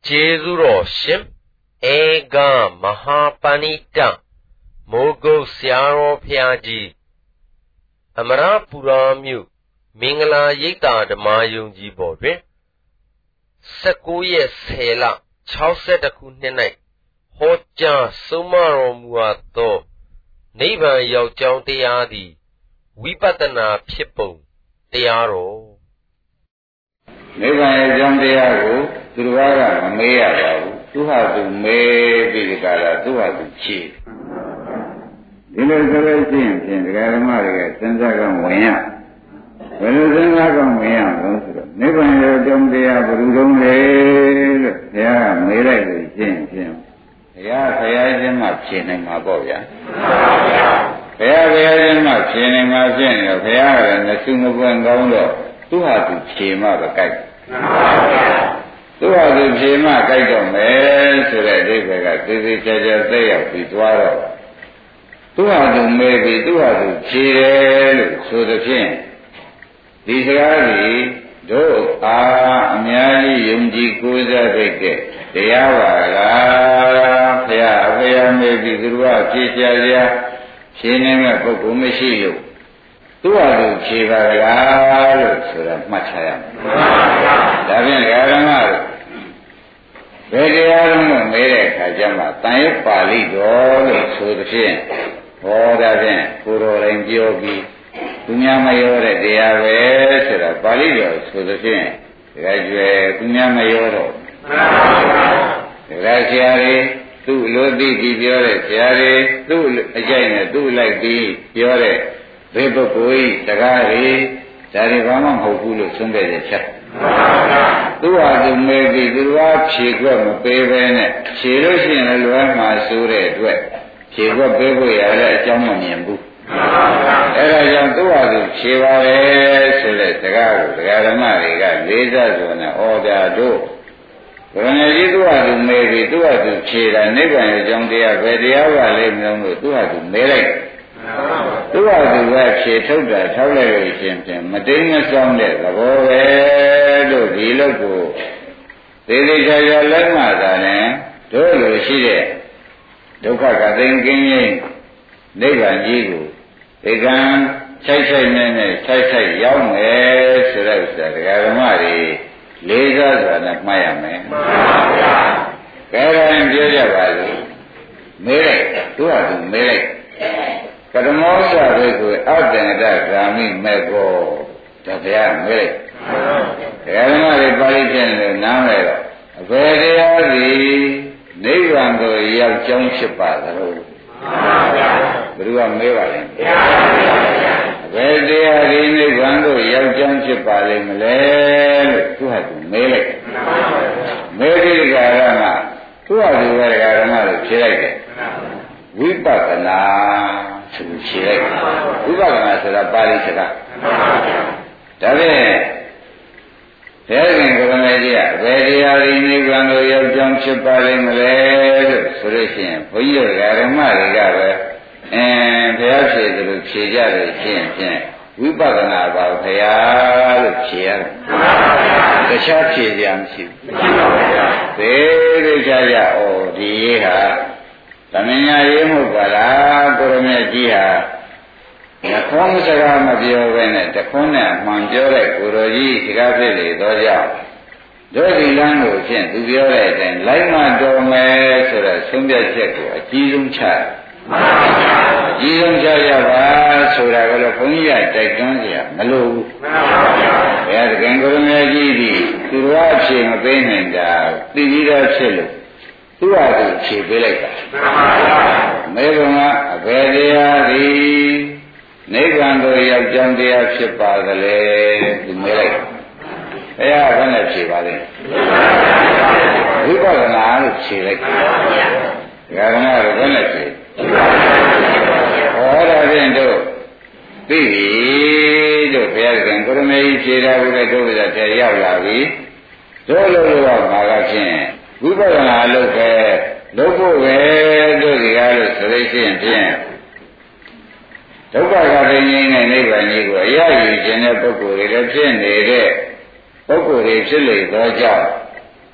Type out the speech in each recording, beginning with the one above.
ကျေးဇူးတော်ရှင်ဧကမဟာပဏိတမိုးကုတ်ဆရာတော်ဘုရားကြီးအမရပူရာမြို့မင်္ဂလာရိပ်သာဓမ္မယုံကြည်ပေါ်တွင်19ရက်10လ62ခုနှစ်၌ဟောကြားဆုံးမတော်မူအပ်သောနိဗ္ဗာန်ရောက်ကြောင်းတရားသည်ဝိပဿနာဖြစ်ပုံတရားတော်နိဗ္ဗာန်ရောက်ကြောင်းတရားကိုသူတော်ကမမေးရပါဘူးသူဟာသူမေးပြီးဒီကလာသူဟာသူဖြေဒီလိုဆိုလို့ရှိရင်ဖြင့်ဒကာဓမ္မတွေကစဉ်းစားကောင်းဝင်ရဘယ်လိုစဉ်းစားကောင်းဝင်ရလို့ဆိုတော့နိဗ္ဗာန်ရောက်ကြောင်းတရားဘယ်လိုလုံးလဲလို့ဘုရားကမေးလိုက်လို့ရှိရင်ဖြင့်ဘုရားချင်းမှဖြေနိုင်မှာပေါ့ဗျာဘုရားချင်းမှဖြေနိုင်မှာဖြစ်နေတော့ဘုရားကလည်းနှစုမပွင့်ကောင်းတော့သူဟာသူဖြေမှပဲကြိုက်သူဟာသူဖြေမှကြိုက်တော့မယ်ဆိုတဲ့အဓိပ္ပာယ်ကသေသေးချာချာသိရောက်ပြီးသွားတော့သူဟာသူမေးပြီးသူဟာသူဖြေတယ်လို့ဆိုသဖြင့်ဒီစကားကြီးတို့အားအများကြီးယုံကြည်ကိုးစားတဲ့တရားပါလားဘုရားမေးပြီးသူတို့ကဖြေချရာဖြေနိုင်မဲ့ပုဂ္ဂိုလ်မရှိလို့သူ့ဟာသူဖြေပါလားလို့ဆိုတာမှတ်ချရမယ်။ဒါဖြင့်ဓမ္မတို့ဘယ်တရားလုံးကိုမေးတဲ့အခါကျမှတန်ရုပ်ပါဠိတော်လို့ဆိုသဖြင့်ဟောဒါဖြင့်ကိုယ်တော်တိုင်ပြောပြီးသူများမရောတဲ့တရားပဲဆိုတာပါဠိတော်ဆိုသဖြင့်ဒါကြွယ်သူများမရောတော့ဒါဆရာတွေသူ့လိုသိပြီးပြောတဲ့ဆရာတွေသူ့အကြိုက်နဲ့သူ့လိုက်ပြီးပြောတဲ့ဘေးပုဂ္ဂိုလ်ဤတကားတွေဒါတွေဘာမှမဟုတ်ဘူးလို့ဆုံးဖြတ်ချက်ချက်သူဟာသူမေးပြီးသူကဖြေခွက်မပေးဘဲနဲ့ဖြေလို့ရှိရင်လွယ်မှာဆိုတဲ့အတွက်ဖြေခွက်ပေးဖို့ရတဲ့အကြောင်းမမြင်ဘူးအဲဒါကြောင့်သူဟာသူဖြေပါလေဆိုတဲ့စကားကိုဒကာဓမ္မတွေကလေးစားစွာနဲ့ဩပြတို့ဘုရားကြီးသူဟာသူမေးပြီးသူဟာသူဖြေတာနိဗ္ဗာန်ရဲ့အကြောင်းတရားပဲတရားပါလိမ့်မလို့သူဟာသူမေးလိုက်သူဟာသူကဖြေထုတ်တာထောက်လိုက်လို့ရှင်ဖြင့်မတိမ်မဆောင်တဲ့သဘောပဲလို့ဒီလို့ကိုသေသေးချာချာလက်မှတ်တာနဲ့တို့လိုရှိတဲ့ဒုက္ခကသိင်ကင်းရင်နိဗ္ဗာန်ကြီးကိုဧကံဆိုင်နဲ့ရောက်မယ်ဆိုတဲ့ဥစ္စာဒကာဓမ္မတွေလေးစားစွာနဲ့မှတ်ရမယ်မှန်ပါဗျာကဲရင်ပြောကြပါစို့မေးလိုက်သူဟာသူမေးလိုက်ကဓမောစဘိကိုအတ္တန္တဂာမိမေကောဒါဘုရားမေးလိုက်ဓမ္မတွေပါဠိဖြင့်လည်းနားမယ်တော့အဘယ်တရားစီနိဗ္ဗာန်ကိုရောက်ကြောင်းဖြစ်ပါသလဲမှန်ပါဗျာဘယ်သူကမေးပါလဲဘုရားဘယ်တရားဒီနိဗ္ဗာန်ကိုရောက်ကြောင်းဖြစ်ပါလိမ့်မလဲလို့သူဟာသူမေးလိုက်မေးဒီကရကသူဟာသူပဲဓမ္မတွေဖြေလိုက်တယ်ဝိပဿနာဆိုဖြေလိုက်ဝိပဿနာဆိုတာပါဠိစကားဒါဖြင့်ဘယ်ရင်ကရမေကြီးကဘယ်တရားဒီနိဗ္ဗာန်ကိုရောက်ကြောင်းဖြစ်ပါလိမ့်မလဲလို့ဆိုလို့ရှိရင်ဘုန်းကြီးတို့ဓမ္မတွေကပဲဘုရားဖြေတယ်လို့ဖြေကြတယ်ဖြင့်ဝိပဿနာပါဘုရားလို့ဖြေရတယ်တခြားဖြေကြမရှိဘူးသေသေးချာချာဒီရေးဟာသမင်ညာရေးမှုပါလားကိုရမေကြီးဟာနှခေါင်းစကားမပြောဘဲနဲ့တခွန်းနဲ့အမှန်ပြောတဲ့ကိုရောကြီးစကားဖြစ်လေတော့ကြောင့်တို့ဒီလမ်းကိုဖြင့်သူပြောတဲ့အတိုင်းလိုက်မှတော်မယ်ဆိုတဲ့ဆုံးဖြတ်ချက်ကိုအကြီးဆုံးချကြီးဆုံးချရပါဆိုတာကလည်းဘုန်းကြီးကတိုက်တွန်းကြမလို့ဘူးဘုရားသခင်ကိုရမေကြီးဒီသူတော်အဖြေမပေးနိုင်တာသိပြီးတော့ဖြစ်လို့သူ့ဟာသူဖြေပေးလိုက်တာမေဘုံကအဘယ်တရားဒီနိဗ္ဗာန်ကိုရောက်ကြောင်းတရားဖြစ်ပါသလဲသူမေးလိုက်ဘုရားကလည်းဖြေပါလိမ့်ဝိပဿနာလို့ဖြေလိုက်ဒါကလည်းဘယ်နဲ့ဖြေဟောတာဖြင့်တို့သိပြီတို့ဘုရားကကိုရမေကြီးဖြေတာကိုလည်းတို့ပြတဲ့ရောက်လာပြီတို့လို့မှာကဖြင့်ဝိပဿနာလုပ်ပဲလုပ်ဖို့ပဲတို့ဒီကားလို့ဆိုလို့ရှိရင်ဖြင့်ဒုက္ခကသိငြိမ်းတဲ့နိဗ္ဗာန်ကြီးကိုအရယူခြင်းတဲ့ပုဂ္ဂိုလ်တွေလည်းဖြစ်နေတဲ့ပုဂ္ဂိုလ်တွေဖြစ်လေသောကြောင့်ဒ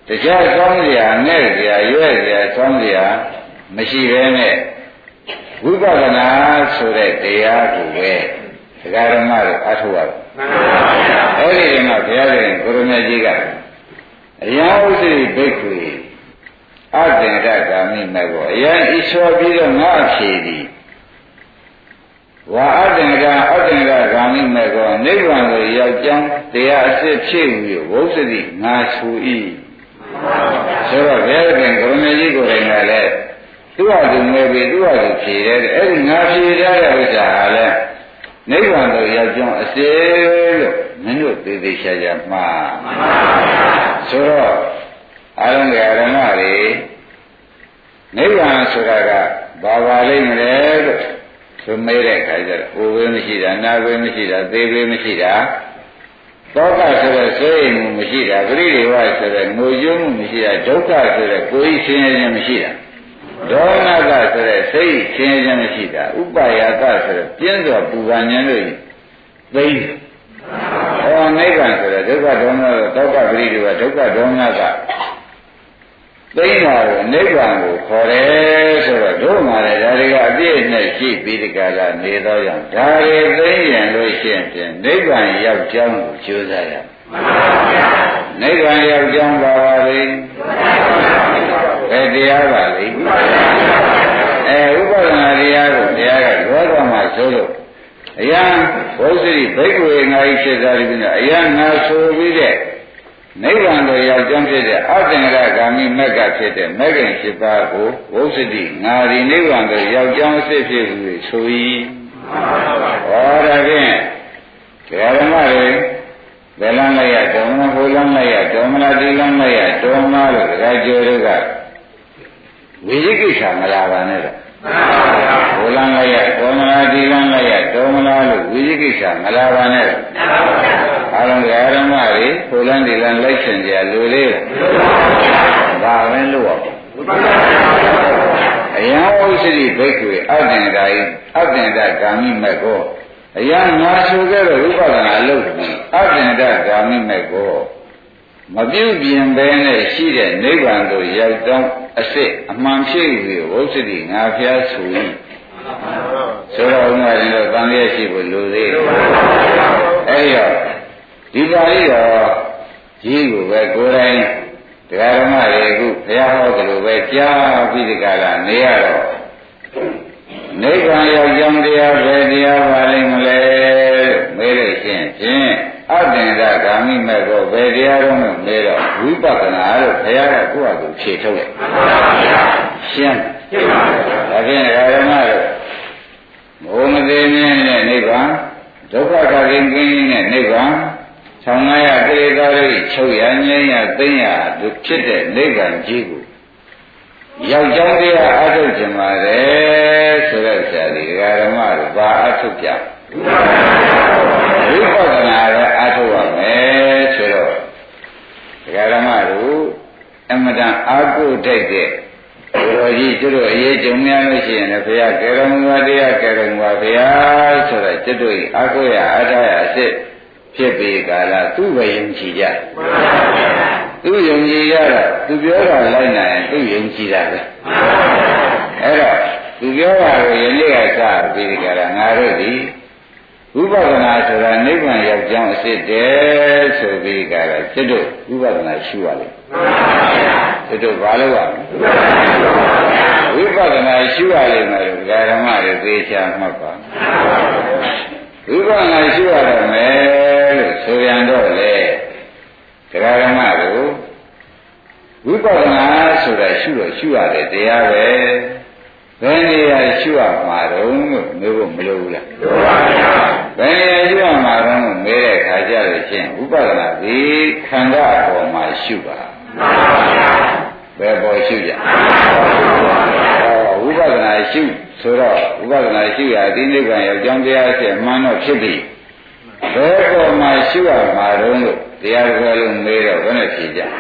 တရားကောင်းစရာနဲ့စရာရွယ်စရာကောင်းစရာမရှိဘဲနဲ့ဝိပဿနာဆိုတဲ့တရားကိုပဲဒကာဓမ္မတို့အထောက်ရတယ်အဲ့ဒီမှာဘုရားရှင်ကိုရမကြီးကအယံဥစ္စရိဘိက္ခုအသင်္ဒဂာမိမဲ့ကိုအယံဤလျှော်ပြီးတော့ငါအဖြေသည်ဝါအသင်္ဒဂဂာမိမဲ့ကိုနိဗ္ဗာန်ကိုရောက်ကြောင်းတရားအစစ်ဖြစ်ပြီးဝုစ္စတိငါဆူ၏ဆိုတော့ဘုရားရှင်ကိုရမကြီးကိုယ်တိုင်ကလည်းသူ့ဟာသူငယ်ပြီးသူ့ဟာသူဖြေတယ်အဲ့ဒီငါဖြေရတဲ့ဥစ္စာဟာလည်းနိဗ္ဗာန်ကိုရောက်ကြောင်းအစစ်လို့မင်းတို့သေသေးချာချာမှားဆိုတော့အလုံးကဓမ္မတွေနိဗ္ဗာန်ဆိုတာကဘာပါလိမ့်မလဲလို့သူမေးတဲ့အခါကျတော့အိုဘေးမရှိတာနာဘေးမရှိတာသေဘေးမရှိတာသောကဆိုတဲ့စိတ်မှုမရှိတာပရိဒေဝဆိုတဲ့ငိုကြွမှုမရှိတာဒုက္ခဆိုတဲ့ကိုယ်ကြီးဆင်းရဲခြင်းမရှိတာဒေါနကဆိုတဲ့စိတ်ဆင်းရဲခြင်းမရှိတာဥပယကဆိုတဲ့ပြင်းစွာပူပန်ခြင်းတို့သိနိဗ္ဗာန်ဆိုတဲ့ဒုက္ခဒေါမနသောကပရိဒေဝဒုက္ခဒေါမနကသိတာကိုနိဗ္ဗာန်ကိုခေါ်တယ်ဆိုတော့တို့မှလည်းဒါတွေကအပြည့်နဲ့ရှိပြီးဒီကလာနေတော့ကြောင့်ဒါတွေသိရင်လို့ရှိရင်နိဗ္ဗာန်ရောက်ကြောင်းကိုကြိုးစားရနိဗ္ဗာန်ရောက်ကြောင်းပါပါလေဘယ်တရားပါလေဥပဒနာတရားကိုတရားကလောကမှာဆိုလို့အယံဘုဇ္ဇိဘိက္ခုေငါဤဖြစ်သာပြီးတော့အယံငါဆိုပြီးတဲ့နိဗ္ဗာန်ကိုရောက်ကြောင်းဖြစ်တဲ့အသင်္ကရဂာမိမက္ကဖြစ်တဲ့မဂ္ဂင်7ပါးကိုဘုဇ္ဇိငါဒီနိဗ္ဗာန်ကိုရောက်ကြောင်းအစစ်ဖြစ်ပြီးဆို၏ဟောဒါဖြင့်ဓမ္မတွေဘယ်လမ်းလိုက်ရတော်မလားဟိုလမ်းလိုက်ရတော်မလားဒီလမ်းလိုက်ရတော်မလားလို့ဒကာကျော်တို့ကဝိသိကိစ္စမလာပါနဲ့တော့ဘုလန်းလိုက်ရတော်မလားဒီလန်းလိုက်ရတော်မလားလို့ဝိသိကိစ္စမလာပါနဲ့တော့အားလုံးဓမ္မတွေဘုလန်းဒီလန်းလိုက်ရှင်ကြလူလေးဒါပဲလို့ရပါအယံဥစ္စရိဘိက္ခုအသင်္ဒဂာမိမဲ့ကိုအယံငါဆိုခဲ့တဲ့ဝိပဿနာအလုပ်ကိုအသင်္ဒဂာမိမဲ့ကိုမပြုပြင်ဘဲနဲ့ရှိတဲ့နိဗ္ဗာန်ကိုရောက်တော့အစစ်အမှန်ဖြစ်ပြီးဝုစ္စတိငါဖျားဆိုရင်ဆိုတော့ဥမာရင်တော့တန်လျက်ရှိဖို့လိုသေးတယ်အဲဒီတော့ဒီပါဠိတော်ကြီးကိုပဲကိုယ်တိုင်တရားဓမ္မတွေအခုဘုရားဟောတယ်လို့ပဲကြားပြီးဒီကလာနေရတော့နိဗ္ဗာန်ရောက်ကြောင်းတရားပဲတရားပါလိမ့်မလဲလို့မေးလို့ရှိရင်အသင်္ဒဂာမိမဲ့ကိုဘယ်တရားတော့မေးတော့ဝိပဿနာလို့ဘုရားကကိုယ့်အကူဖြေထုတ်လိုက်ရှင်းဒါဖြင့်ဓမ္မတို့ဘုံမသေးမြင်းနဲ့နိဗ္ဗာန်ဒုက္ခကရင်ကင်းနဲ့နိဗ္ဗာန်ဆောင်ရကိလေသာတွေချုပ်ရငြိမ်းရသိမ့်ရတို့ဖြစ်တဲ့နိဗ္ဗာန်ကြီးကိုရောက်ကြောင်းတရားအထုတ်ခြင်းပါတယ်ဆိုတဲ့ဆရာကြီးဓမ္မတို့ဘာအထုတ်ကြဝိပဿနာလည်းအထုတ်ရမယ်ဆိုတော့ဓမ္မတို့အမှန်တန်အာကုထိုက်တဲ့ဘုရားကြီးတို့အရေးကြုံများလို့ရှိရင်လည်းဘုရားကေရမဝတရားကေရမဝဘုရားဆိုတော့ကျွတ်တို့အာကုရအထာရအစစ်ဖြစ်ပြီးကာလသူ့ပဲယုံကြည်ကြသူယုံကြည်ရတာသူပြောတာလိုက်နိုင်ရင်သူယုံကြည်တာပဲအဲ့တော့သူပြောတာကိုယနေ့ကစပြီးကြတာငါတို့ဒီဝိပဿနာဆိုတာနိဗ္ဗာန်ရောက်ကြောင်းအစစ်တည်းဆိုပြီးကြတာကျွတ်တို့ဝိပဿနာရှုရလိမ့်ကျွတ်တို့ဘာလို့ရဝိပဿနာရှုရလိမ့်မယ်လို့ဓမ္မတွေသိချာမှတ်ပါဝိပဿနာရှုရတော့မယ်လို့ဆိုပြန်တော့လေတရားဓမ္မကိုဝိပဿနာဆိုတာရှုတော့ရှုရတယ်တရားပဲဘယ်နေရာရှုရမှာတော့လို့မျိုးဖို့မလိုဘူးလားလိုပါဗျာဘယ်နေရာရှုရမှာတော့မေးတဲ့အခါကျလို့ချင်းဝိပဿနာဒီခန္ဓာအပေါ်မှာရှုပါမှန်ပါဗျာဘယ်ပေါ်ရှုကြဝိပဿနာရှုဆိုတော့ဝိပဿနာရှုရဒီနိဗ္ဗာန်ရောက်ကြောင်းတရားဖြစ်မှန်တော့ဖြစ်ပြီဘယ်ပေါ်မှာရှုရမှာတော့လို့တရားတော်လုံးမေးတော့ဘယ်နဲ့ဖြေကြ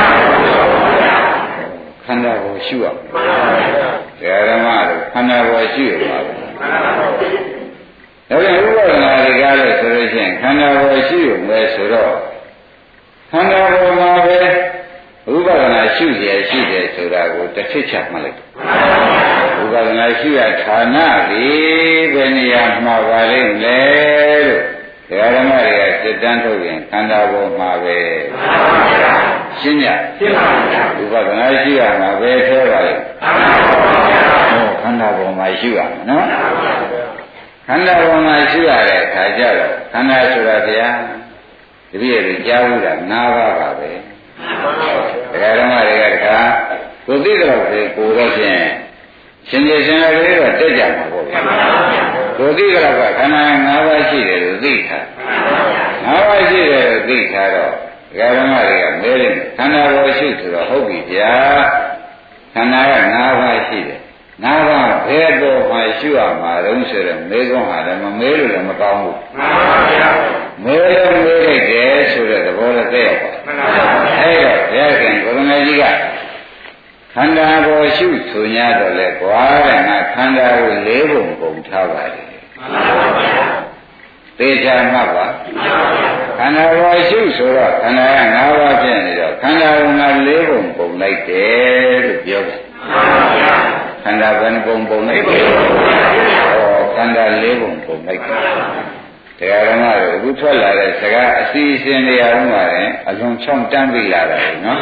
ခန္ဓာကိုရှုရတရားဓမ္မတို့ခန္ဓာကိုရှုရပါဘူးဒါပြန်ဥပဒနာတွေကားလို့ဆိုလို့ရှိရင်ခန္ဓာကိုရှုရမယ်ဆိုတော့ခန္ဓာကိုမှာပဲဥပဒရှုရရှိတယ်ဆိုတာကိုတစ်ထစ်ချမှတ်လိုက်ဝိပဿနာရှုရဌာနဒီဘယ်နေရာမှာပါလိမ့်လဲလို့ဒကာဓမ္မတွေကစစ်တမ်းထုတ်ရင်ခန္ဓာပေါ်မှာပဲရှင်းညရှင်းပါဗျာဝိပဿနာရှုရမှာပဲထဲပါလိမ့်ခန္ဓာပေါ်မှာရှုရမှာနော်ခန္ဓာပေါ်မှာရှုရတဲ့အခါကျတော့ခန္ဓာဆိုတာဗျာတပည့်တွေကြားဘူးလား၅ပါးပါပဲဒကာဓမ္မတွေကတခါကိုသိတော့ပဲကိုတော့ဖြင့်ရှင်ကြီးရှင်တော်လေးတော့တက်ကြမှာပေါ့ဗျာကိုသိတော့ကခန္ဓာ၅ပါးရှိတယ်လို့သိထား၅ပါးရှိတယ်လို့သိထားတော့ဒကာဓမ္မတွေကမဲတယ်ခန္ဓာပေါ်ရှိဆိုတော့ဟုတ်ပြီဗျာခန္ဓာက၅ပါးရှိတယ်၅ပါးဘယ်ပေါ်မှာရှုရမှာတုံးဆိုတော့မေးခွန်းဟာလည်းမမေးလို့လည်းမကောင်းဘူးမှန်ပါဗျာမေးလို့မေးလိုက်တယ်ဆိုတဲ့သဘောလည်းသိရပါမှန်ပါဗျာအဲ့တော့ဘုရားခင်ကိုရမကြီးကခန္ဓာပေါ်ရှုဆို냐တော့လေကွာတဲ့ငါခန္ဓာကို၄ပုံပုံထားပါတယ်မှန်ပါဗျာသေချာမှတ်ပါခန္ဓာပေါ်ရှုဆိုတော့ခန္ဓာက၅ပါးဖြစ်နေတော့ခန္ဓာကငါ၄ပုံပုံလိုက်တယ်လို့ပြောတယ်မှန်ပါဗျာခန္ဓာဘယ်နှပုံပုံလိုက်တယ်ခန္ဓာ၄ပုံပုံလိုက်တယ်တရားဓမ္မတွေအခုထွက်လာတဲ့စကားအစီအစဉ်တွေအားလုံးပါတယ်အလွန်ချောင်းတန်းပြီးလာတာနော်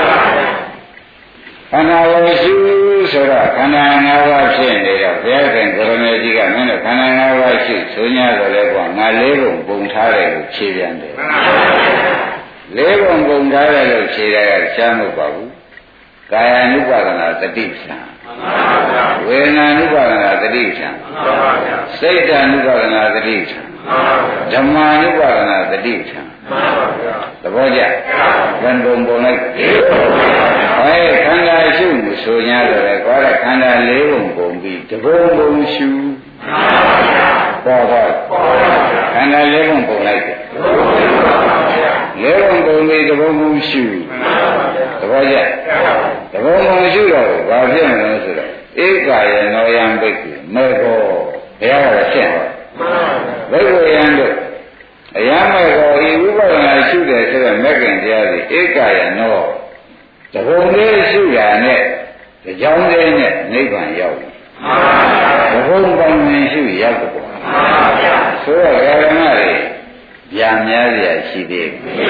ခန္ဓာကိုရှုဆိုတော့ခန္ဓာ၅ပါးဖြစ်နေတော့ဘုရားခင်ကိုရမေကြီးကမင်းတို့ခန္ဓာ၅ပါးရှုဆို냐တော့လဲကွာငါ၄ပုံပုံထားတယ်လို့ဖြေပြန်တယ်၄ပုံပုံထားတယ်လို့ဖြေတယ်ကရှားမဟုတ်ပါဘူးကာယ ानु ပါဒနာတတိပ္ပံဝေဒနာ ानु ပါဒနာတတိပ္ပံစိတ် ानु ပါဒနာတတိပ္ပံဓမ္မာ ानु ပါဒနာတတိပ္ပံသဘောကျဘယ်ပုံပုံလိုက်ခန္ဓာရှုမှုဆို냐တော့လေကွာတဲ့ခန္ဓာ၄ပုံပုံပြီးတပုံပုံရှုပေါ်တော့ခန္ဓာ၄ပုံပုံလိုက်တယ်၄ပုံပုံပြီးတပုံပုံရှုသဘောကျတပုံပုံရှုတော့ဘာဖြစ်မလဲဆိုတော့ဧကယေနောယံဘိက္ခုမေဘောဘုရားကရှင်းတော့ဘိက္ခုယံတို့အယမေဘောဤဥပဒနာရှုတယ်ဆိုတော့မဂ္ဂင်တရားစီဧကယေနောတပုံလေးရှုရနဲ့ကြောင်းလေးနဲ့နိဗ္ဗာန်ရောက်တယ်တပုံပေါင်းရင်ရှုရောက်တယ်ပေါ့ဆိုတော့ဓမ္မတွေဗျာများရရှိသေးတယ်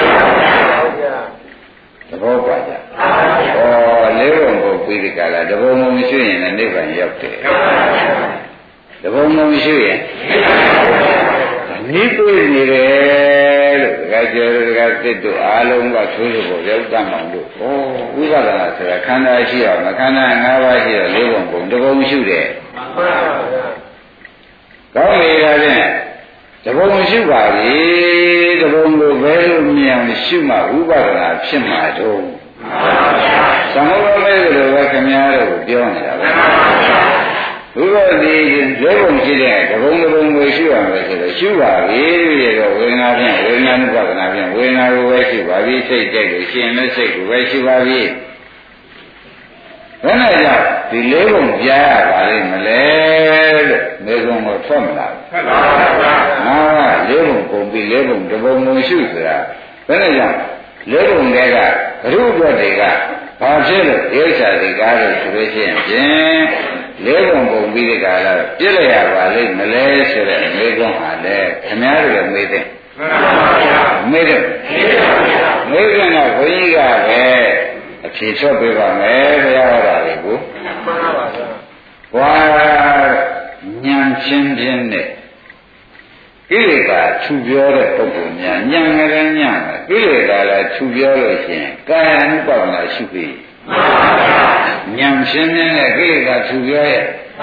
သဘောပါကြဩလေးပုံကိုပြီးဒီကလာတပုံပုံရှုရင်လည်းနိဗ္ဗာန်ရောက်တယ်တပုံပုံရှုရင်နိဗ္ဗာန်နေတယ်လို့ဒကာကျော်ဒကာသစ်တို့အားလုံးကသိုးဖို့ရောက်တတ်မှလို့ဩဝိပဿနာဆိုတာခန္ဓာရှိအောင်ခန္ဓာ၅ပါးရှိတော့လေးပုံပုံတပုံရှုတယ်မှန်ပါဗျာကောင်းပြီဒါဖြင့်တပုံရှုပါပြီတပုံကိုဘယ်လိုမြင်အောင်ရှုမှဝိပဿနာဖြစ်မှာတော့မှန်ပါဗျာသမုဒ္ဒမေလိုပဲခင်ဗျားတို့ပြောနေတာပဲမှန်ပါဗျာဘုရားဒီလေးပုံရှိတဲ့တပုံတပုံကိုရှုရမယ်ဆိုတော့ရှုပါပြီပြီးတော့ဝေဒနာဖြင့်ဝေဒနာနုပါဒနာဖြင့်ဝေဒနာကိုပဲရှုပါပြီစိတ်ကြိုက်လို့ရှင်မဲ့စိတ်ကိုပဲရှုပါပြီဘယ်နဲ့ကြောင့်ဒီလေးပုံပြရပါလိမ့်မလဲလို့မေကုံကိုထွက်မလာဘူးထွက်ပါပါငါကလေးပုံပုံပြီးလေးပုံတပုံပုံရှုဆိုတာဘယ်နဲ့ကြောင့်လေးပုံတွေကဘုရုပ်တွေကဘာဖြစ်လို့ဒိဋ္ဌာတိကားလို့ဆိုလို့ရှိရင်ဖြင့်လေးပုံပုံပြီးတဲ့ကာလပြည့်လျရပါလိမ့်မလဲဆိုတဲ့မေကုံဟာလေခင်ဗျားတို့လည်းမေးတဲ့မှန်ပါဗျာမေးတယ်မေးတယ်ကဘုန်းကြီးကပဲအဖြေထွက်ပေးပါမယ်ဘုရားဟောတာလေးကိုမှန်ပါဗျာဘွာဉာဏ်ချင်းချင်းနဲ့ကိလေသာထူပြောတဲ့ပုဂ္ဂိုလ်များဉာဏ်ငယ်ဉာဏ်ကိလေသာလည်းထူပြောလို့ရှိရင်ကာယ ानु ပါဒနာရှုပြီးမှန်ပါဗျာဉာဏ်ချင်းချင်းနဲ့ကိလေသာထူပြောရဲ့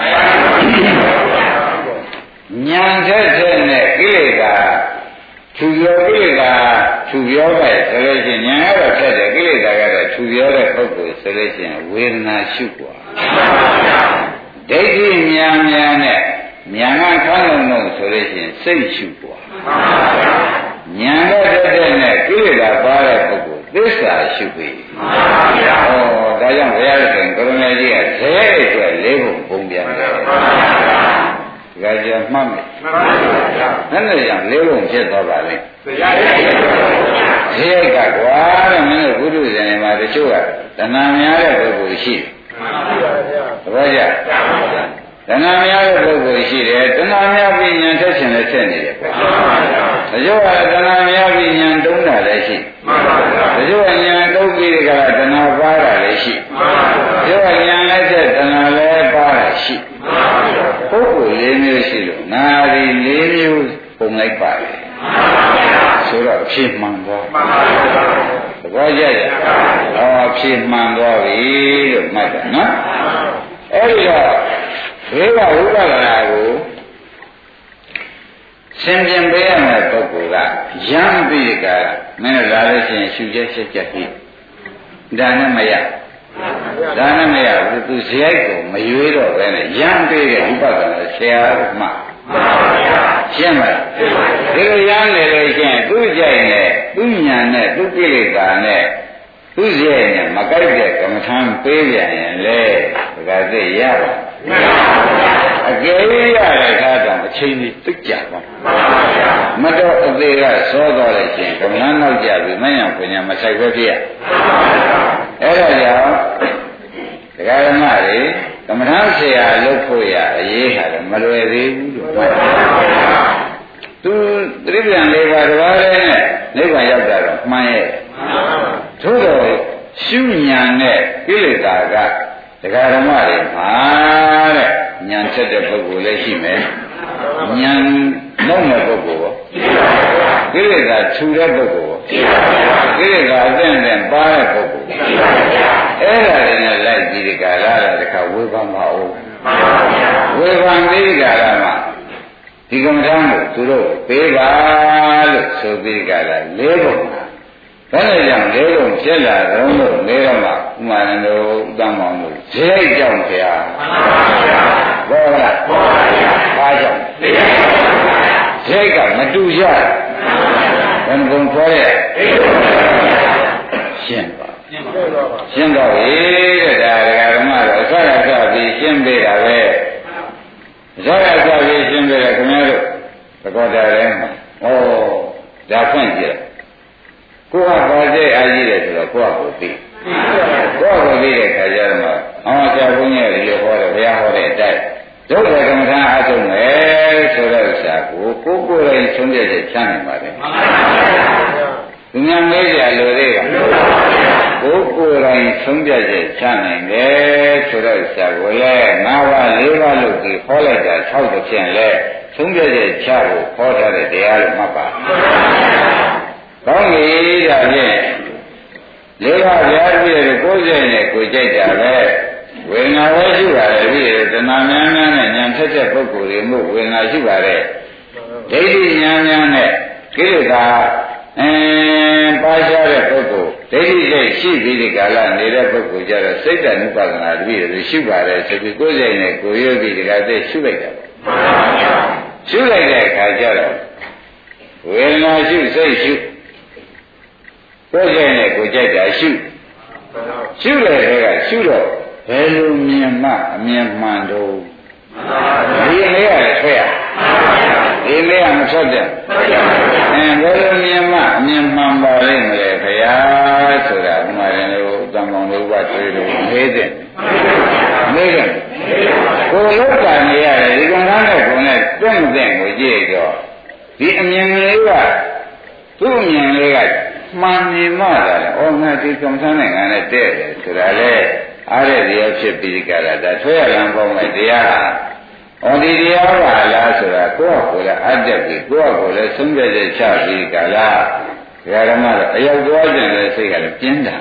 ဉာဏ်ဆက်ဆက်နဲ့ကိလေသာထူပြောကိလေသာထူပြောပဲဆိုလို့ရှိရင်ဉာဏ်ကတော့ဆက်တယ်ကိလေသာကတော့ထူပြောတဲ့ပုဂ္ဂိုလ်ဆိုလို့ရှိရင်ဝေဒနာရှုกว่าဒိဋ္ဌိဉာဏ်များနဲ့ဉာဏ်ကခန်းလုံးဆိုလို့ရှိရင်စိတ်ရှုกว่าဉာဏ်တော့တဲ့နဲ့ကိလေသာပါတဲ့ပုဂ္ဂိုလ်သစ္စာရှုပြီဟောဒါကြောင့်ဘုရားရှင်ကရုဏာကြီးကဇေယျအတွက်လေးပုံပုံပြန်တယ်ဒါကြမှတ်မယ်မှန်ပါဗျာအဲ့ဒါကြောင့်လေးပုံဖြစ်သွားပါလိမ့်ဇေယျကကွာတဲ့မင်းတို့ဘုဒ္ဓဇင်မှာတချို့ကတဏှာများတဲ့ပုဂ္ဂိုလ်ရှိတယ်သဘောကျတဏှာများတဲ့ပုဂ္ဂိုလ်ရှိတယ်တဏှာများပြီးဉာဏ်ထက်ရှင်လည်းဆက်နေတယ်ပေါ့တချို့ကတဏှာများပြီးဉာဏ်တုံးတာလည်းရှိတချို့ကဉာဏ်တုံးပြီးကြတာတဏှာပါတာလည်းရှိတချို့ကဉာဏ်လက်ချက်တဏှာလည်းပါတာရှိပုဂ္ဂိုလ်၄မျိုးရှိလို့ငါဒီ၄မျိုးပုံလိုက်ပါတယ်ဆိုတော့အဖြစ်မှန်သွားသဘောကျရဲ့အဖြစ်မှန်သွားပြီလို့မှတ်တယ်နော်အဲ့ဒီတော့ဘေးကဝိပဿနာကိုရှင်းပြပေးရမယ့်ပုဂ္ဂိုလ်ကယံပြီးကမင်းလာလို့ရှိရင်ရှုချက်ရှက်ချက်ပြီးဒါနဲ့မရဒါနဲ့မရဘူးသူဇယိုက်ကိုမရွေးတော့ပဲနဲ့ယံပြီးတဲ့ဝိပဿနာဆရာမှရှင်းမလားဒီလိုရမ်းနေလို့ရှိရင်သူ့ကြိုက်နဲ့သူ့ညာနဲ့သူ့ကိလေသာနဲ့သူ့ရဲ့နဲ့မကိုက်တဲ့ကမ္မထမ်းပေးပြန်ရင်လေဒါကသိရပါအကယ်၍ရတဲ့အခါတော့အချိန်ကြီးသိကြပါမတော်အသေးကစောသွားလို့ရှိရင်ကမ္မထမ်းနောက်ကြပြီမညံပညာမဆိုင်ပဲဖြစ်ရအဲ့ဒါကြောင့်ဒကာဓမ္မတွေကမ္မထမ်းဆရာလုပ်ဖို့ရအရေးဟာလည်းမလွယ်သေးဘူးလို့မှတ်ပါသူသတိပြန်လေးပါးတစ်ပါးလေးနဲ့နိဗ္ဗာန်ရောက်တာတော့မှန်ရဲ့သို့တော်ရှုဉာဏ်နဲ့ကိလေသာကဒကာဓမ္မတွေမှာတဲ့ဉာဏ်ချက်တဲ့ပုဂ္ဂိုလ်လည်းရှိမယ်ဉာဏ်လုံးတဲ့ပုဂ္ဂိုလ်ရောကိလေသာခြူတဲ့ပုဂ္ဂိုလ်ရောကိလေသာအသင့်တဲ့ပါတဲ့ပုဂ္ဂိုလ်အဲ့ဒါတွေနဲ့လိုက်ပြီးဒီကာလကတခါဝေဖန်ပါဦးဝေဖန်ပြီးဒီကာလမှာဒီကမ္မထမ်းကိုသူတို့ပေးပါလို့ဆိုပြီးကြတာ၄ပုံဘယ်နဲ့ကြောင့်၄ပုံဖြစ်လာတော့လို့၄တော့မှဥမာရတို့ဥတ္တမောင်တို့ဇေယိတ်ကြောင့်ခင်ဗျာဘောလားဘာကြောင့်ဇေယိတ်ကမတူရဘယ်ပုံခေါ်ရဲ့ရှင်းပါရှင်းတော့ပြီတဲ့ဒါဓမ္မတော့အစရစပြီးရှင်းပေးတာပဲဇောရစပြီးရှင်းပေးတယ်ခင်ဗျားတို့သဘောတရားထဲမှာဩဒါဖွင့်ကြည့်ကိုယ်ကဘာစိတ်အားကြီးတယ်ဆိုတော့ကိုယ့်ကိုသိကိုယ့်ကိုသိတဲ့ခါကျတော့အောင်ဆရာဘုန်းကြီးတွေဟောတယ်ဘုရားဟောတဲ့အတိုင်းဒုက္ခကမ္မထာအဆုံးမယ်ဆိုတဲ့ဥစ္စာကိုကိုယ်ကိုယ်တိုင်ဆုံးဖြတ်ချက်ချနိုင်ပါတယ်သူများမေးကြလို့သေးကကိုယ်ကိုယ်တိုင်ဆုံးဖြတ်ချက်ချနိုင်တယ်ဆိုတဲ့ဥစ္စာကိုလည်း၅ပါး၄ပါးလို့ဒီဟောလိုက်တာ၆တစ်ဖြင့်လဲဆုံးဖြတ်ချက်ချဖို့ဟောထားတဲ့တရားလို့မှတ်ပါကောင်းပြီဒါဖြင့်လေးပါးဗျာပြည့်တဲ့ကိုယ်စိတ်နဲ့ကိုယ်ကြိုက်တာပဲဝေဒနာပဲရှိပါတယ်ပြည့်တဲ့တဏှာများများနဲ့ဉာဏ်ထက်တဲ့ပုဂ္ဂိုလ်တွေမို့ဝေဒနာရှိပါတယ်ဒိဋ္ဌိဉာဏ်များနဲ့ကိလေသာပါရှားတဲ့ပုဂ္ဂိုလ်ဒိဋ္ဌိစိတ်ရှိပြီးဒီကာလနေတဲ့ပုဂ္ဂိုလ်ကြတော့စိတ်တ ानु ပါဒနာတပြည့်တွေရှိပါတယ်ဆိုပြီးကိုယ်စိတ်နဲ့ကိုယ်ရုပ်ပြီးဒီကသိရှုလိုက်တာရှုလိုက်တဲ့အခါကျတော့ဝေဒနာရှုစိတ်ရှုကိုယ်စိတ်နဲ့ကိုယ်ကြိုက်တာရှုတဲ့အခါကရှုတော့ဘယ်လိုမြင်မှအမြင်မှန်တော့ဒီလေးရတယ်ဆွဲရဒီလေးကမထွက်တဲ့ဘယ်လိုမြင်မှအမြင်မှန်ပါလိမ့်မလဲခရားဆိုတာဥမာရင်လို့တန်ပေါင်းလို့ဘာတွေ့လို့မေးတဲ့ကိုယ်လောက်တာနေရတယ်ဒီကံကားနဲ့ကိုယ်နဲ့တွန့်တဲ့ကိုကြည့်တော့ဒီအမြင်လေးကသူ့အမြင်လေးကမှန်နေမှသာလေဩငါဒီကံဆန်းနဲ့ငါနဲ့တဲ့တယ်ဆိုတာလေအားရတရားဖြစ်ပြီးကြတာဒါဆွဲရလမ်းပေါင်းလိုက်တရားဟာဒီတရားပါလားဆိုတာကိုယ့်ကိုယ်လည်းအပ်တက်ပြီးကိုယ့်ကိုယ်လည်းဆုံးဖြတ်ချက်ချပြီးကြလားဓမ္မတော့အရောက်သွားခြင်းလည်းစိတ်ကလည်းပြင်းတာ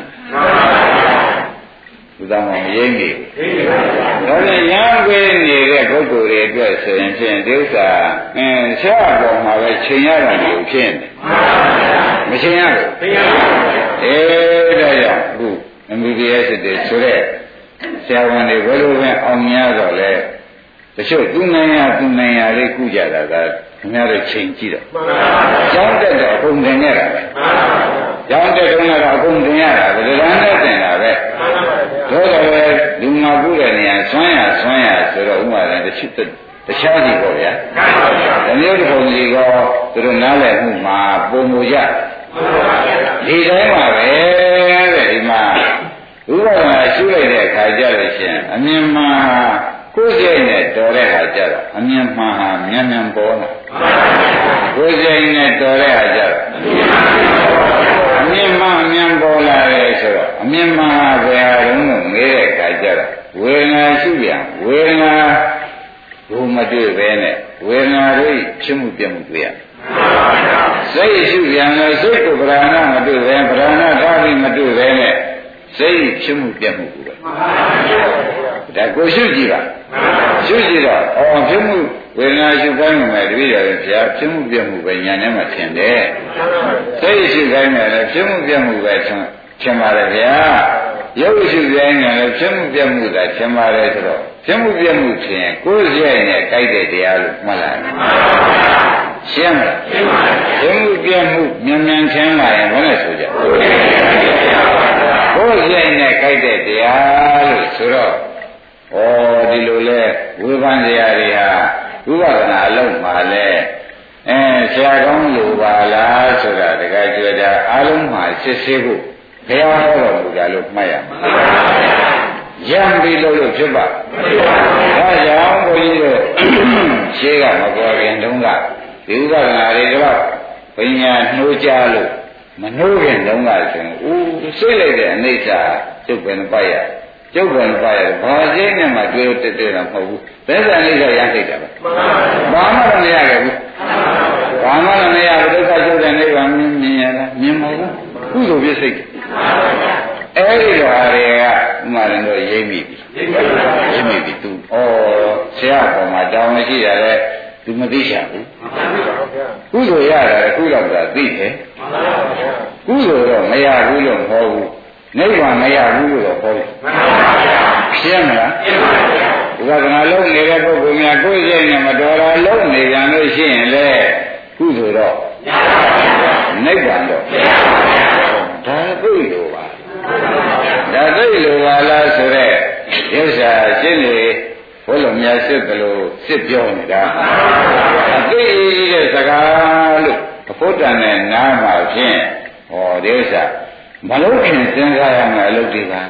ဘုရားမရင်းနေဒါနဲ့ရံပေးနေတဲ့ပုဂ္ဂိုလ်တွေအတွက်ဆိုရင်ဖြင့်ဒီဥစ္စာဆရာပေါ်မှာပဲချိန်ရတာလို့ဖြစ်နေမချိန်ရဘူးဒါကြောင့်အခု MBBS တွေဆိုတဲ့ဆရာဝန်တွေဘယ်လိုပဲအောင်များတော့လဲတချို့သူနိုင်ရလေးကုကြတာကခင်ဗျားတို့ချိန်ကြည့်တော့ကျောင်းတက်တော့အကုန်တင်ရတာပဲကျောင်းတက်တော့အကုန်တင်ရတာပဲဒါနဲ့တင်တာပဲတို့တယ်လူငါကုတဲ့နေရာဆွမ်းရဆိုတော့ဥမာလည်းတခြားစီပေါ့ဗျာဒါမျိုးတစ်ပုံစီကသူတို့နားလည်မှုမှာပုံမူကြဒီတိုင်းပါပဲတဲ့ဒီမှာဥပဒနာရှုလိုက်တဲ့အခါကျလို့ရှိရင်အမြင်မှန်ဟာကိုယ်စိတ်နဲ့တော်တဲ့အခါကျတော့အမြင်မှန်ဟာမြန်မြန်ပေါ်လာကိုယ်စိတ်နဲ့တော်တဲ့အခါကျတော့အမြင်မှန်မြန်ပေါ်လာတယ်ဆိုတော့အမြင်မှန်ဟာဘယ်ဟာလုံးလို့မေးတဲ့အခါကျတော့ဝေဒနာရှုပြန်ဝေဒနာကိုမတွေ့ပဲနဲ့ဝေဒနာတို့ဖြစ်မှုပြမှုတွေ့ရစိတ်ရှုပြန်လို့စိတ်ကိုဗราဏမတွေ့ပဲဗราဏထားပြီးမတွေ့ပဲနဲ့စိတ်ဖြစ်မှုပြမှုကိုပဲဒါကိုရှုကြည့်ပါရှုကြည့်တော့ဖြစ်မှုဝေဒနာရှုခိုင်းမှတပည့်တော်ရဲ့ဘုရားဖြစ်မှုပြမှုပဲညာထဲမှာထင်တယ်စိတ်ရှုခိုင်းတယ်လည်းဖြစ်မှုပြမှုပဲထင်ပါတယ်ဗျာရုပ်ရှုခိုင်းတယ်လည်းဖြစ်မှုပြမှုသာထင်ပါတယ်ဆိုတော့ဖြစ်မှုပြမှုထင်ကိုယ်စိတ်နဲ့ကြိုက်တဲ့တရားလို့မှတ်လိုက်ရှင်းမလားဖြစ်မှုပြမှုမြန်မြန်ထင်လာရင်ဘယ်နဲ့ဆိုကြကိုယ်စိတ်နဲ့ကြိုက်တဲ့တရားလို့ဆိုတော့ဒီလိုလဲဝေဖန်စရာတွေဟာဝိပဿနာအလုံးမှာလဲဆရာကောင်းလိုပါလားဆိုတာတခါကြွတာအလုံးမှာစစ်ဆေးဖို့ဘုရားဟောတော်မူတာလို့မှတ်ရမှာရံပြီးလို့ဖြစ်ပါဒါကြောင့်ဘုန်းကြီးတို့ရှင်းကမပေါ်ခင်တုန်းကဒီဥပဒနာတွေတော့ဘုညာနှိုးကြလို့မနှိုးခင်တုန်းကဆိုရင်စိတ်လိုက်တဲ့အနိစ္စကျုပ်ပဲမပိုက်ရကျုပ်ပဲမပိုက်ရဘာစိတ်နဲ့မှတွေ့တွေ့တာမဟုတ်ဘူးဘယ်စာအိဋ္ဌရသိတာပဲဘာမှမရခဲ့ဘူးဘာမှမရဘူးဒုက္ခကျုပ်တဲ့နိဗ္ဗာန်မြင်ရလားမြင်မဟုတ်ဘူးကုသိုလ်ပြည့်စိတ်အဲ့ဒီလိုဟာတွေကဥမာလည်းတော့ရိပ်မိပြီရိပ်မိပြီသူဆရာပေါ်မှာတောင်းမရှိရတယ်သူမသိချဘူးကုသိုလ်ရတယ်ကုတော့သာသိတယ်ကုသိုလ်တော့မရဘူးလို့မဟုတ်ဘူးနိဗ္ဗာန်မရဘူးလို့တော့ဟောတယ်ရှင်းမလားဥပဒနာလုံးနေတဲ့ပုဂ္ဂိုလ်များကိုယ်စိတ်နဲ့မတော်တာလုံးနေကြလို့ရှိရင်လေကုသိုလ်တော့နိဗ္ဗာန်တော့ဒါသိလို့ပါဒါသိလို့ပါလားဆိုတော့ဥစ္စာရှင်းလေဘုလိုများစစ်ကလေးစစ်ပြောနေတာအသိတဲ့စကားလို့အဖို့တန်နဲ့နားမှာဖြင့်ဒီဥစ္စာမလို့ခင်စဉ်းစားရမယ်အလုပ်တွေကငါ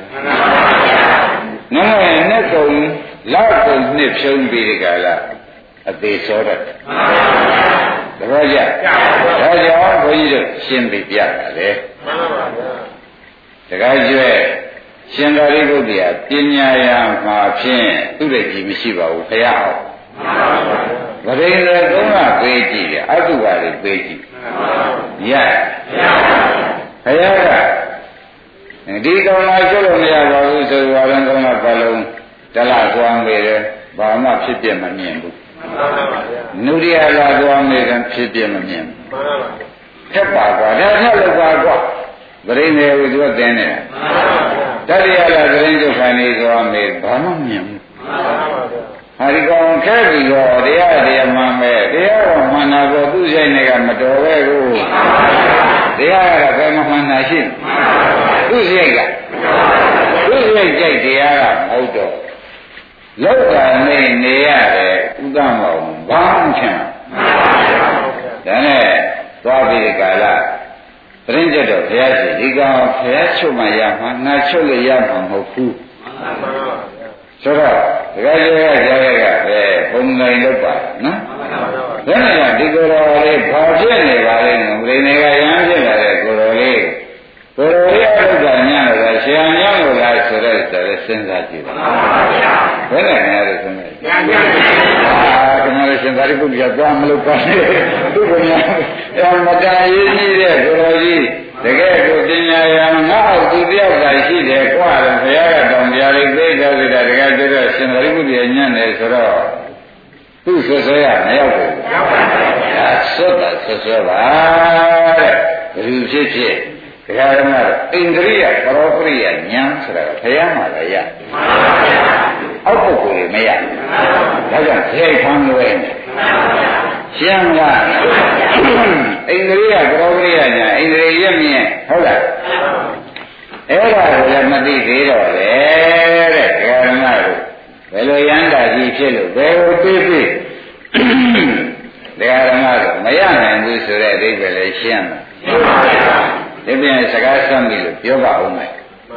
နဲ့ကုန်လောက်ကုန်နှစ်ဖြုံးပြီးဒီကလာအသေးစောတတ်တပည့်ကြဒါကြောင့်ဘုန်းကြီးတို့ရှင်းပြပြတာလေတခါကျွဲရှင်သာရိပုတ္တရာပညာရာမှာဖြင့်သူ့ရဲ့ကြီးမရှိပါဘူးခရအောင်ဗရိန္ဒရကုန်းကပေးကြည့်တယ်အတုပါတွေပေးကြည့်ရဘုရားကဒီကောင်လာကျလို့မရပါဘူးဆိုတော့ရင်ကောင်ကပတ်လုံးတလားသွားမေးတယ်ဘာမှဖြစ်ပြမမြင်ဘူးနုရိယလာသွားမေးတယ်ဖြစ်ပြမမြင်ဘူးထက်ပါကွာဒါထက်လောက်ပါကွာဗရိန္ဒရကိုသူကတင်းနေတာတတိယလာသရင်ဒုက္ခနေသွားမေးဘာမှမမြင်ဘူးဟာဒီကောင်ခဲပြီးတော့တရားမှန်ပဲတရားတော်မှန်တာကိုသူ့စိတ်နဲ့ကမတော်ပဲကိုတရားကဘယ်မှမှန်တာရှိသူ့စိတ်ကသူ့စိတ်ကြိုက်တရားကမဟုတ်တော့လောကနေရတယ်ဥဒ္ဒမောဘာမှချင်ဒါနဲ့သွားပြီးကာလပရိစ္ဆေတော့ဘုရားရှိဒီကောင်ဘုရားချုပ်မှရမှာငါချုပ်လို့ရမှာမဟုတ်ဘူးဆိုတော့ဒကာကြီးကကြားရကပဲပုံနိုင်လို့ပါနော်ဘယ်နဲ့ကဒီကိုယ်တော်လေးဘာဖြစ်နေပါလဲငွေနေကရမ်းဖြစ်လာတဲ့ကိုယ်တော်လေးကိုယ်တော်လေးအထုတ်တာညလို့ဆရာညလို့လားဆိုတော့စဉ်းစားကြည့်ပါဘယ်နဲ့များလို့စဉ်းစားကြည့်ခင်ဗျားရှင်သာရိပုတ္တရာသွားမလို့ပါနဲ့သူကများမတန်ရေးကြီးတဲ့ကိုယ်တော်ကြီးတကယ်ကိုပညာရံငါ့သူတယောက်သာရှိတယ်ကြွားတယ်ဘုရားကတောင်တရားလေးသိတော်စီတာတကယ်ကျတော့ရှင်သာရိပုတ္တရာညံ့တယ်ဆိုတော့သူ့ဆွဆွဲရမရောက်ဘူးဆွတ်တာဆွဆွဲပါတဲ့ဘယ်လိုဖြစ်ဖြစ်ဒကာရမအိန္ဒြိယပရောပရိယဉာဏ်ဆိုတာဘုရားမှာလည်းရအောက်ပုဂ္ဂိုလ်မရဒါကြောင့်ခေခံလွယ်ရှင်းလားအိန္ဒြိယပရောပရိယဉာဏ်အိန္ဒြိယမြင်ဟုတ်လားအဲ့ဒါကိုလည်းမသိသေးတော့လေတဲ့ဒကာရမတို့ဘယ်လိုရန်တာကြီးဖြစ်လို့ဘယ်လိုသိသိဒကာရမတို့မရနိုင်ဘူးဆိုတဲ့အဓိပ္ပာယ်လည်းရှင်းတယ်ဒီပြန်စကားဆက်ပြီလို့ပြောပါဦးမယ်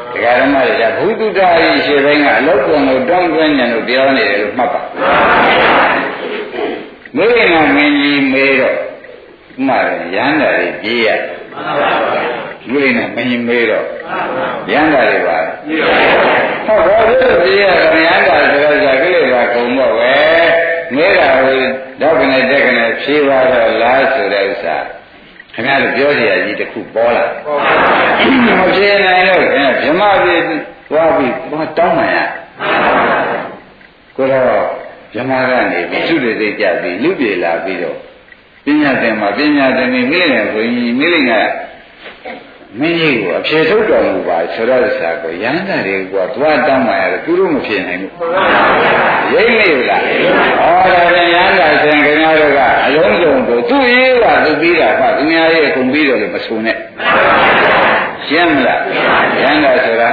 တရားဓမ္မတွေကဘုဒ္ဓတာကြီးရှေ့ပိုင်းကအလောက်ကောင်ကိုတောင်းတွင်းညံလို့ပြောနေတယ်လို့မှတ်ပါမိရိနာမင်းကြီးမေးတော့မှရဟန္တာတွေပြေးရတယ်မိရိနာမင်းကြီးမေးတော့ရဟန္တာတွေပါဟုတ်ပါဘူးပြေးရတယ်ရဟန္တာဆိုတော့ကိလေသာကုန်တော့ပဲငဲတာဟိုတော့ကနေတက်ကနေဖြေးသွားတော့လားဆိုတဲ့ဥစ္စာခင်ဗျားတို့ပြောစရာကြီးတစ်ခုပေါ်လာမဖြေနိုင်တော့ခင်ဗျဗြဟ္မပြည်သွားပြီးတောင်းမှန်ရကိုတော့ဗြဟ္မာကနေပြီးသူတွေသိကြပြီးလူပြေလာပြီးတော့ပညာသင်မှာပညာသင်ပြီးမိလည်းဆိုရင်မိလည်းကမင်းကြီးကိုအဖြေထုတ်တော်မူပါဆိုတော့စာကိုရဟန္တာတွေကသွားတောင်းမှရတယ်သူတို့မဖြေနိုင်ဘူးရိပ်နေလားဟောဒါပြန်ရဟန္တာဆင်ခင်ဗျားတို့ကအလုံးစုံကိုသူ့ရေးကသူပြီးတာမှသူများရဲ့ကုန်ပြီးတော့လည်းမဆိုနဲ့ရှင်းမလားရဟန္တာဆိုတာ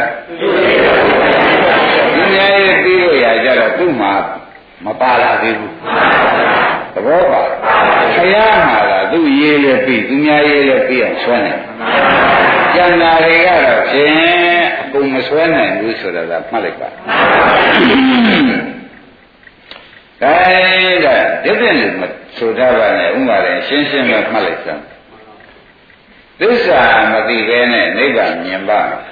သူများရဲ့ပြီးလို့ရကြတော့သူ့မှာမပါလာသေးဘူးသဘောပါခရမှာကသူ့ရေးလည်းပြီးသူများရေးလည်းပြီးအောင်ဆွဲနေကျန်တာတွေကတော့ဖြင့်အကုန်မဆွဲနိုင်ဘူးဆိုတာကမှတ်လိုက်ပါဒါဒီပြည့်လို့ဆိုထားပါနဲ့ဥမာလည်းရှင်းရှင်းပဲမှတ်လိုက်စမ်းသစ္စာမသိဘဲနဲ့နိဗ္ဗာန်မြင်ပါဒါ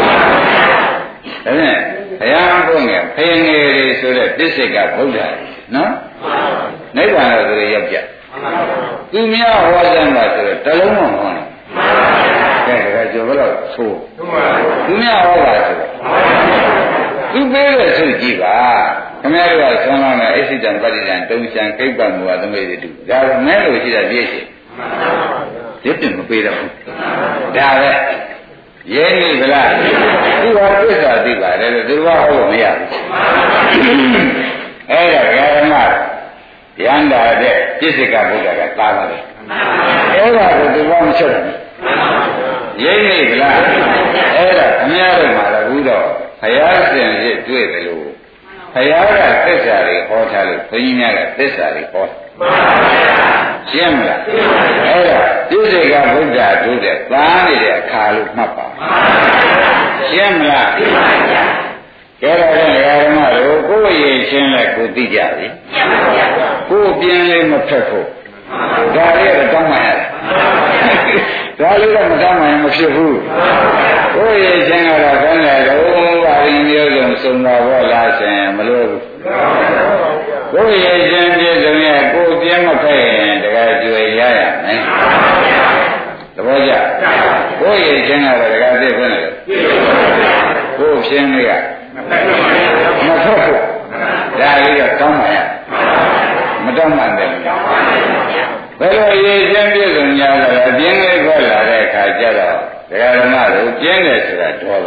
နဲ့ဘုရားဘုငယ်ဖေငယ်တွေဆိုတဲ့ပြစ္ဆေကဗုဒ္ဓနော်နိဗ္ဗာန်တော့သူရောက်ကြသူများဟောစမ်းပါဆိုတော့တလုံးမဟောနဲ့ကဲဒါကြောဘယ်တော့ဆိုသူများဟောပါဆိုတော့သူပေးတဲ့ဆုကြည့်ပါခင်ဗျားတို့ကဆွမ်းလာတဲ့အိစိတံပဋိဒံတုံချံကိပ္ပမူဝသမိတိတုဒါကမဲလို့ရှိတာပြည့်ရှိရစ်တင်မပေးတော့ဘူးဒါပဲရဲနေဗလားသူကသစ္စာသိပါတယ်လို့သူကဟောလို့မရဘူးအဲ့ဒါဓမ္မရန္တာတဲ့ပြစ္ဆေကဗုဒ္ဓကသာပါတယ်အဲ့ဒါကိုသူကမချက်ဘူးရဲနေဗလားအဲ့ဒါအများတို့မှာလည်းဘူးတော့ဘုရားရှင်ရစ်တွေ့တယ်လို့ဘုရားကသစ္စာတွေဟောထားလို့ဘုန်းကြီးများကသစ္စာတွေဟောရှင်းမလားအဲ့ဒါပြစ္ဆေကဗုဒ္ဓတို့တဲ့သားနေတဲ့အခါလို့မှတ်ပါရှင်းမလားကဲတော့ဓမ္မတို့ကိုယ်ရည်ရှင်းလဲကိုသိကြပြီကိုယ်ပြင်းလေးမဖက်ဖို့ဒါလေးတော့တောင်းမှရတယ်ဒါလေးတော့မတောင်းမှရင်မဖြစ်ဘူးကိုယ်ရည်ရှင်းကတော့ဘယ်နဲ့တော့ဘာရင်းမျိုးလုံးစုံတော်ဘောလားရှင်မလို့ကိုယ်ရည်ရှင်းပြည့်စုံရဲ့ကိုယ်ပြင်းမဖက်ရင်တကယ်ကြွေရရမယ်သဘောကျကိုယ်ရည်ရှင်းကတော့တကယ်သိခွင့်တယ်ကိုယ်ရှင်းလေးကမဖက်ဘူးဒါလေးတော့တောင်းမှရမတောင်းမှတယ်ဘယ်လိုရည်ရှင်းပြည့်စုံကြလဲအပြင်းလေးထွက်လာတဲ့အခါကျတော့ဒကာဓမ္မတို့ကျင်းတယ်ဆိုတာဒေါသ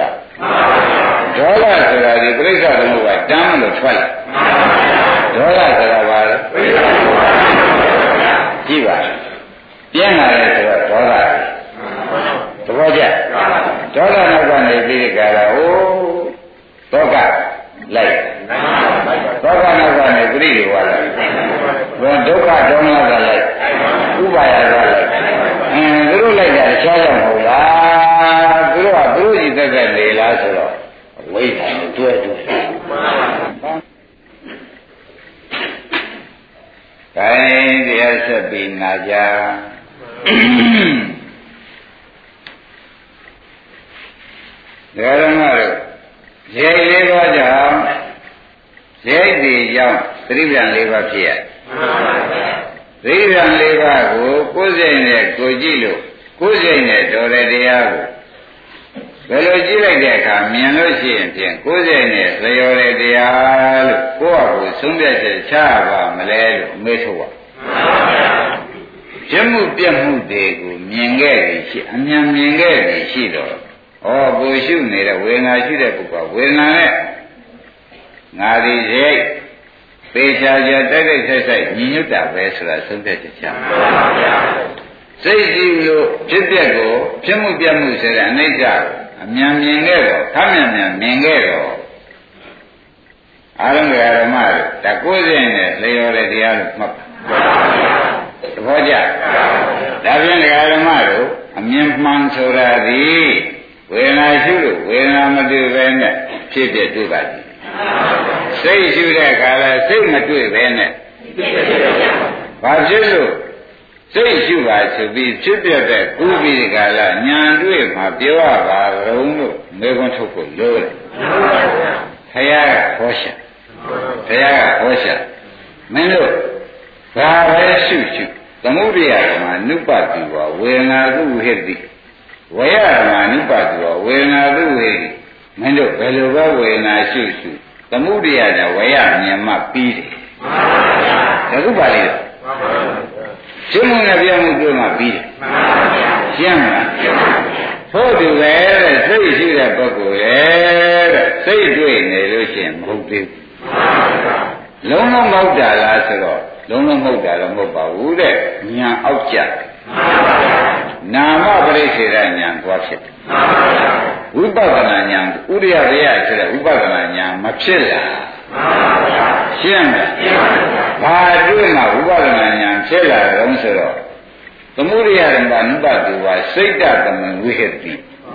ဆိုတာဒီပြိဿသမုပ္ပါတမ်းလို့ထွက်လာဒေါသဆိုတာဘာလဲကြည့်ပါပြင်းလာတယ်ဆိုတော့ဒေါသသဘောကျဒေါသနောက်ကနေပြီးကြတာဟိုဒေါကလိုက်ဒေါကနောက်ကနေပြိတွေဝါလာဘယ်ဒုက္ခဒေါမနကလိုက်ဥပါယကလိုက်သူတို့လိုက်တာအခြားကြောင့်မဟုတ်လားသူတို့ကသူတို့ကြီးသက်သက်နေလားဆိုတော့ဝိသံတွဲတွဲခိုင်းတရားဆက်ပြီးနာကြဓမ္မတို့ရိတ်လေးပါးကြောင့်ရိတ်ဒီကြောင့်သတိပြန်လေးပါးဖြစ်ရသတိပြန်လေးပါးကိုကိုယ်စိတ်နဲ့ကိုကြည့်လို့ကိုယ်စိတ်နဲ့တော်တဲ့တရားကိုဘယ်လိုကြည့်လိုက်တဲ့အခါမြင်လို့ရှိရင်ဖြင့်ကိုယ်စိတ်နဲ့လျော်တဲ့တရားလို့ကိုယ့်အကိုဆုံးဖြတ်ချက်ချပါမလဲလို့မေးထုတ်ပါပြမှုပြမှုတွေကိုမြင်ခဲ့ပြီရှိအမြန်မြင်ခဲ့ပြီရှိတော့ကိုရှုနေတဲ့ဝေဒနာရှိတဲ့ပုဂ္ဂိုလ်ဝေဒနာနဲ့ငါဒီရိတ်ပေချာချာတိုက်တိုက်ဆိုင်ဆိုင်ညီညွတ်တာပဲဆိုတာဆုံးဖြတ်ချက်ချပါစိတ်ကြည့်လို့ဖြစ်ပျက်ကိုဖြစ်မှုပြမှုဆိုတဲ့အနိစ္စကိုအမြန်မြင်ခဲ့တော့ခမ်းမြန်မြန်မြင်ခဲ့တော့အာရုံဓမ္မတို့ဒါကိုယ်စဉ်နဲ့လျော်တဲ့တရားလို့မှတ်ပါသဘောကျဒါဖြင့်ဓမ္မတို့အမြင်မှန်ဆိုတာဒီဝေဒနာရှုလို့ဝေဒနာမတွေ့ပဲနဲ့ဖြစ်ဖြစ်တွေ့ပါသည်စိတ်ရှုတဲ့အခါလဲစိတ်မတွေ့ပဲနဲ့ဘာဖြစ်လို့စိတ်ရှုပါဆိုပြီးဖြစ်ပြတဲ့ကူးပြီးကလာညာတွေ့မှာပြောရပါရုံလို့မေခွန်းထုတ်ဖို့လိုတယ်ဘုရားကဟောရှာဘုရားကဟောရှာမင်းတို့ဘာပဲရှုရှုသမုဒိယဓမ္မနုပတိဝဝေဒနာတုဟိတိဝေယဓမ္မနုပတိဝဝေဒနာတုဟိတိမင်းတို့ဘယ်လိုပဲဝေဒနာရှုရှုသမုဒိယနဲ့ဝေယမြင်မှပြီးတယ်ဒါကုပါလိတော့ရှင်းမှုနဲ့ပြောမှုတွေ့မှပြီးတယ်ရှင်းမလားဟုတ်တယ်လေတဲ့စိတ်ရှိတဲ့ပုဂ္ဂိုလ်ရဲ့တဲ့စိတ်တွေ့နေလို့ရှိရင်မဟုတ်သေးဘူးလုံးလုံးမဟုတ်တာလားဆိုတော့လုံးလုံးမဟုတ်တာတော့မဟုတ်ပါဘူးတဲ့ညာအောက်ကျနာမပရိစ္ဆေဒညာသွားဖြစ်တယ်ဝိပဿနာညာဥရိယဘေယဆိုတဲ့ဥပဒနာညာမဖြစ်လားရှင်းမလားဘာတွေ့မှဥပဒနာညာဖြစ်လာတော့ဆိုတော့သမုဒိယဓမ္မနုပတိဝစိတ်တသမဝိဟတိ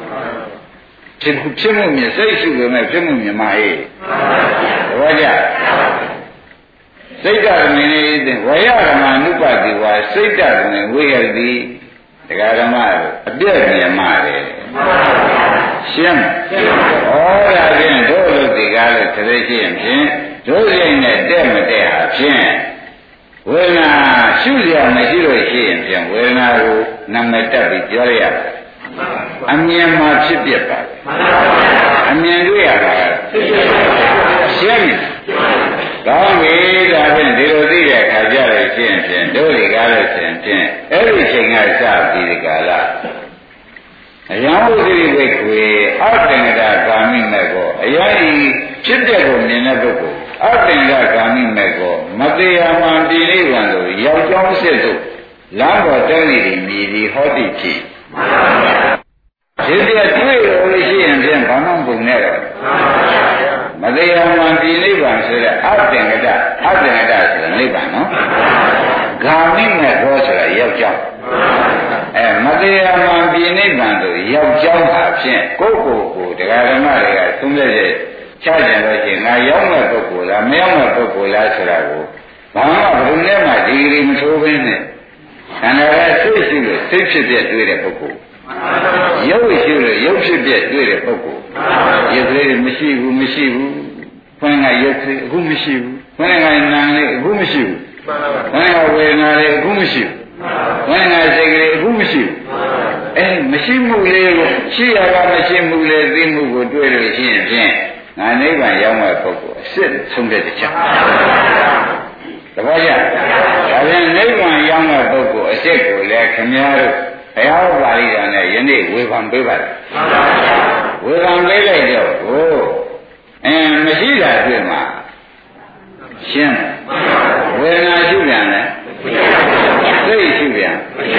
ဖြစ်မှုမြင်စိတ်ရှုလို့မဲ့ဖြစ်မှုမြင်မအေးဘောကြစိတ်တသမင်းလေးဝေယဓမ္မနုပတိဝစိတ်တသမဝိဟတိတရားဓမ္မအပြည့်မြင်ပါတယ်ရှင်းဩဒါဖြင့်တို့လူဒီကားလို့တရေရှိရင်ဖြင့်တို့စိတ်နဲ့တဲ့မတဲ့ဟာဖြင့်ဝေဒနာရှုရမရှိလို့ရှိရင်ဖြင့်ဝေဒနာကိုနာမည်တက်ပြီးပြောရရတယ်အမြင်မှာဖြစ်ပြပါတယ်အမြင်တွေ့ရတာရှင်းပြီကောင်းပြီဒါဖြင့်ဒီလိုသိတဲ့အခါကျလို့ရှိရင်ဖြင့်တို့ဒီကားလို့ရှိရင်ဖြင့်အဲ့ဒီချိန်ကစပြီးဒီကာလအယံဝိသရိဝိခွေအတ္တင်္ဂကာမိမဲ့ကိုအယံဖြစ်တဲ့ကိုမြင်တဲ့ပုဂ္ဂိုလ်အတ္တင်္ဂကာမိမဲ့ကိုမတရားမှန်ပြိနိဗ္ဗာန်ကိုရောက်ကြောင်းစစ်သို့လမ်းပေါ်တက်နေပြီမြည်ဒီဟောတိဖြစ်ဒီပြတွေ့လို့ရှိရင်ဖြင့်ဘာမှပုံနဲ့တော့မတရားမှန်ပြိနိဗ္ဗာန်ဆိုတဲ့အတ္တင်္ဂဆိုတာနိဗ္ဗာန်နော်ဂာမိမဲ့ကိုဆိုတာရောက်ကြောင်းမတရားမှန်ပြိနိဗ္ဗာန်တို့ရောက်ကြောင်းဟာဖြင့်ကိုတရားဓမ္မတွေကသုံးတဲ့ချကြလို့ရှိရင်ငါရောက်မဲ့ပုဂ္ဂိုလ်လားမရောက်မဲ့ပုဂ္ဂိုလ်လားဆိုတာကိုဘာမှဘုံနဲ့မှဒီဂရီမထိုးဘဲနဲ့ခန္ဓာကစိတ်ရှိလို့စိတ်ဖြစ်ပြတွေ့တဲ့ပုဂ္ဂိုလ်ရုပ်ရှိလို့ရုပ်ဖြစ်ပြတွေ့တဲ့ပုဂ္ဂိုလ်ရုပ်ကလေးမရှိဘူးခွန်းကရုပ်ကလေးအခုမရှိဘူးခွန်းကနာလေးအခုမရှိဘူးခွန်းကဝေဒနာလေးအခုမရှိဘူးခွန်းကစိတ်ကလေးအခုမရှိဘူးမရှိမှုလေးကိုရှိရတာမရှိမှုလေးသိမှုကိုတွေ့လို့ရှိရင်ဖြင့်ငါနိဗ္ဗာန်ရောက်မဲ့ပုဂ္ဂိုလ်အစစ်ဆုံးတဲ့တရားတပည့်ရဒါပြန်နိဗ္ဗာန်ရောက်မဲ့ပုဂ္ဂိုလ်အစစ်ကိုလည်းခင်ဗျားတို့ဘုရားပါဠိတော်နဲ့ယနေ့ဝေဖန်ပေးပါတယ်ဝေဖန်ပေးလိုက်တော့မရှိတာတွေ့မှာရှင်းဝေဒနာရှုပြန်တယ်စိတ်ရှုပြန်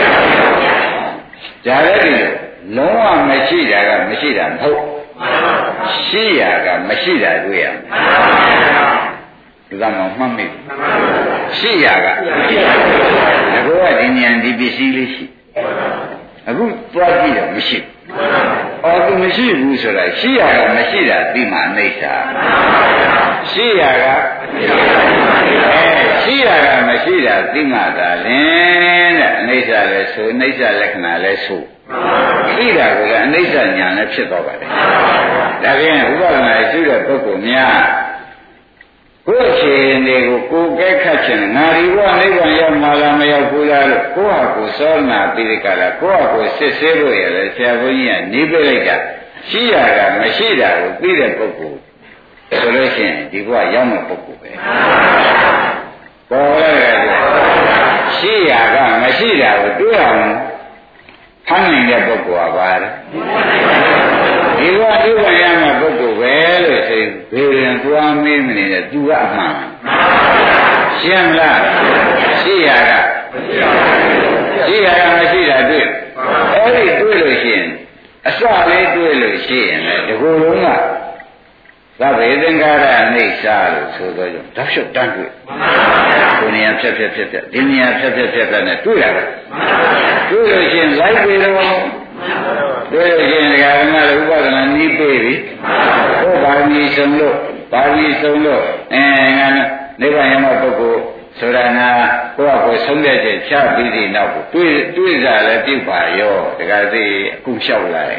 ဒါလည်းဒီလုံးဝမရှိတာကမရှိတာမဟုတ်ရှိရကမရှိတာတွေ့ရဒါမှမှတ်မိရှိရကအခုကဒီဉာဏ်ဒီပစ္စည်းလေးရှိအခုသွားကြည့်တော့မရှိသူမရှိဘူးဆိုတာရှိရကမရှိတာသိမှအိဋ္ဌာရှိရကရှိရကမရှိတာသိမှသာလင်းတဲ့အိဋ္ဌာလည်းဆိုအိဋ္ဌာလက္ခဏာလည်းဆိုသိတာကလည်းအိဋ္ဌာဉာဏ်လည်းဖြစ်တော့ပါတယ်ဒါဖြင့်ဥပဒနာရှိတဲ့ပုဂ္ဂိုလ်များကိုယ်အခြေအနေကိုကိုယ်ကဲခတ်ခြင်းငါဒီဘဝနိဗ္ဗာန်ရောက်မှာလားမရောက်ဘူးလားလို့ကိုယ့်ဟာကိုယ်စောနာပြီးဒီကလာကိုယ့်ဟာကိုယ်စစ်ဆေးလို့ရတယ်ဆရာဘုန်းကြီးကနေပြလိုက်တာရှိရကမရှိတာကိုသိတဲ့ပုဂ္ဂိုလ်ဆိုလို့ရှိရင်ဒီဘဝရောက်မဲ့ပုဂ္ဂိုလ်ပဲပေါ်ရတယ်ရှိရကမရှိတာကိုတွေ့အောင်ဖမ်းနေတဲ့ပုဂ္ဂိုလ်ကပါလေဒီဘဝနိဗ္ဗာန်ရမယ့်ပုဂ္ဂိုလ်ပဲလို့ဆိုရင်ဘယ်ရင်သွားမေးမနေနဲ့သူကအမှန်ရှင်းမလားရှိရကမရှိတာတွေ့အဲ့ဒီတွေ့လို့ရှိရင်အစလေးတွေ့လို့ရှိရင်လည်းဒီကိုယ်လုံးကသဗ္ဗေသင်္ခါရအိဋ္ဌာလို့ဆိုတော့ကြောင့်ဓာတ်လျှော့တန်းတွေ့ကိုနေရာဖြတ်ဒီနေရာဖြတ်နဲ့တွေ့တာပဲတွေ့လို့ရှိရင်လိုက်ပြီတော့တွေ့လို့ရှိရင်ဒကာဓမ္မတွေဥပဒနာနီးပေးပြီဟိုပါမီဆုံးလို့ပါမီဆုံးလို့ငါနိဗ္ဗာန်ရမပုဂ္ဂိုလ်ဆိုတာနာကိုယ့်အကိုဆုံးတဲ့ချက်ချပြီးဒီနောက်ကိုတွေ့ကြလဲပြုပါရောဒကာသိအခုလျှောက်လိုက်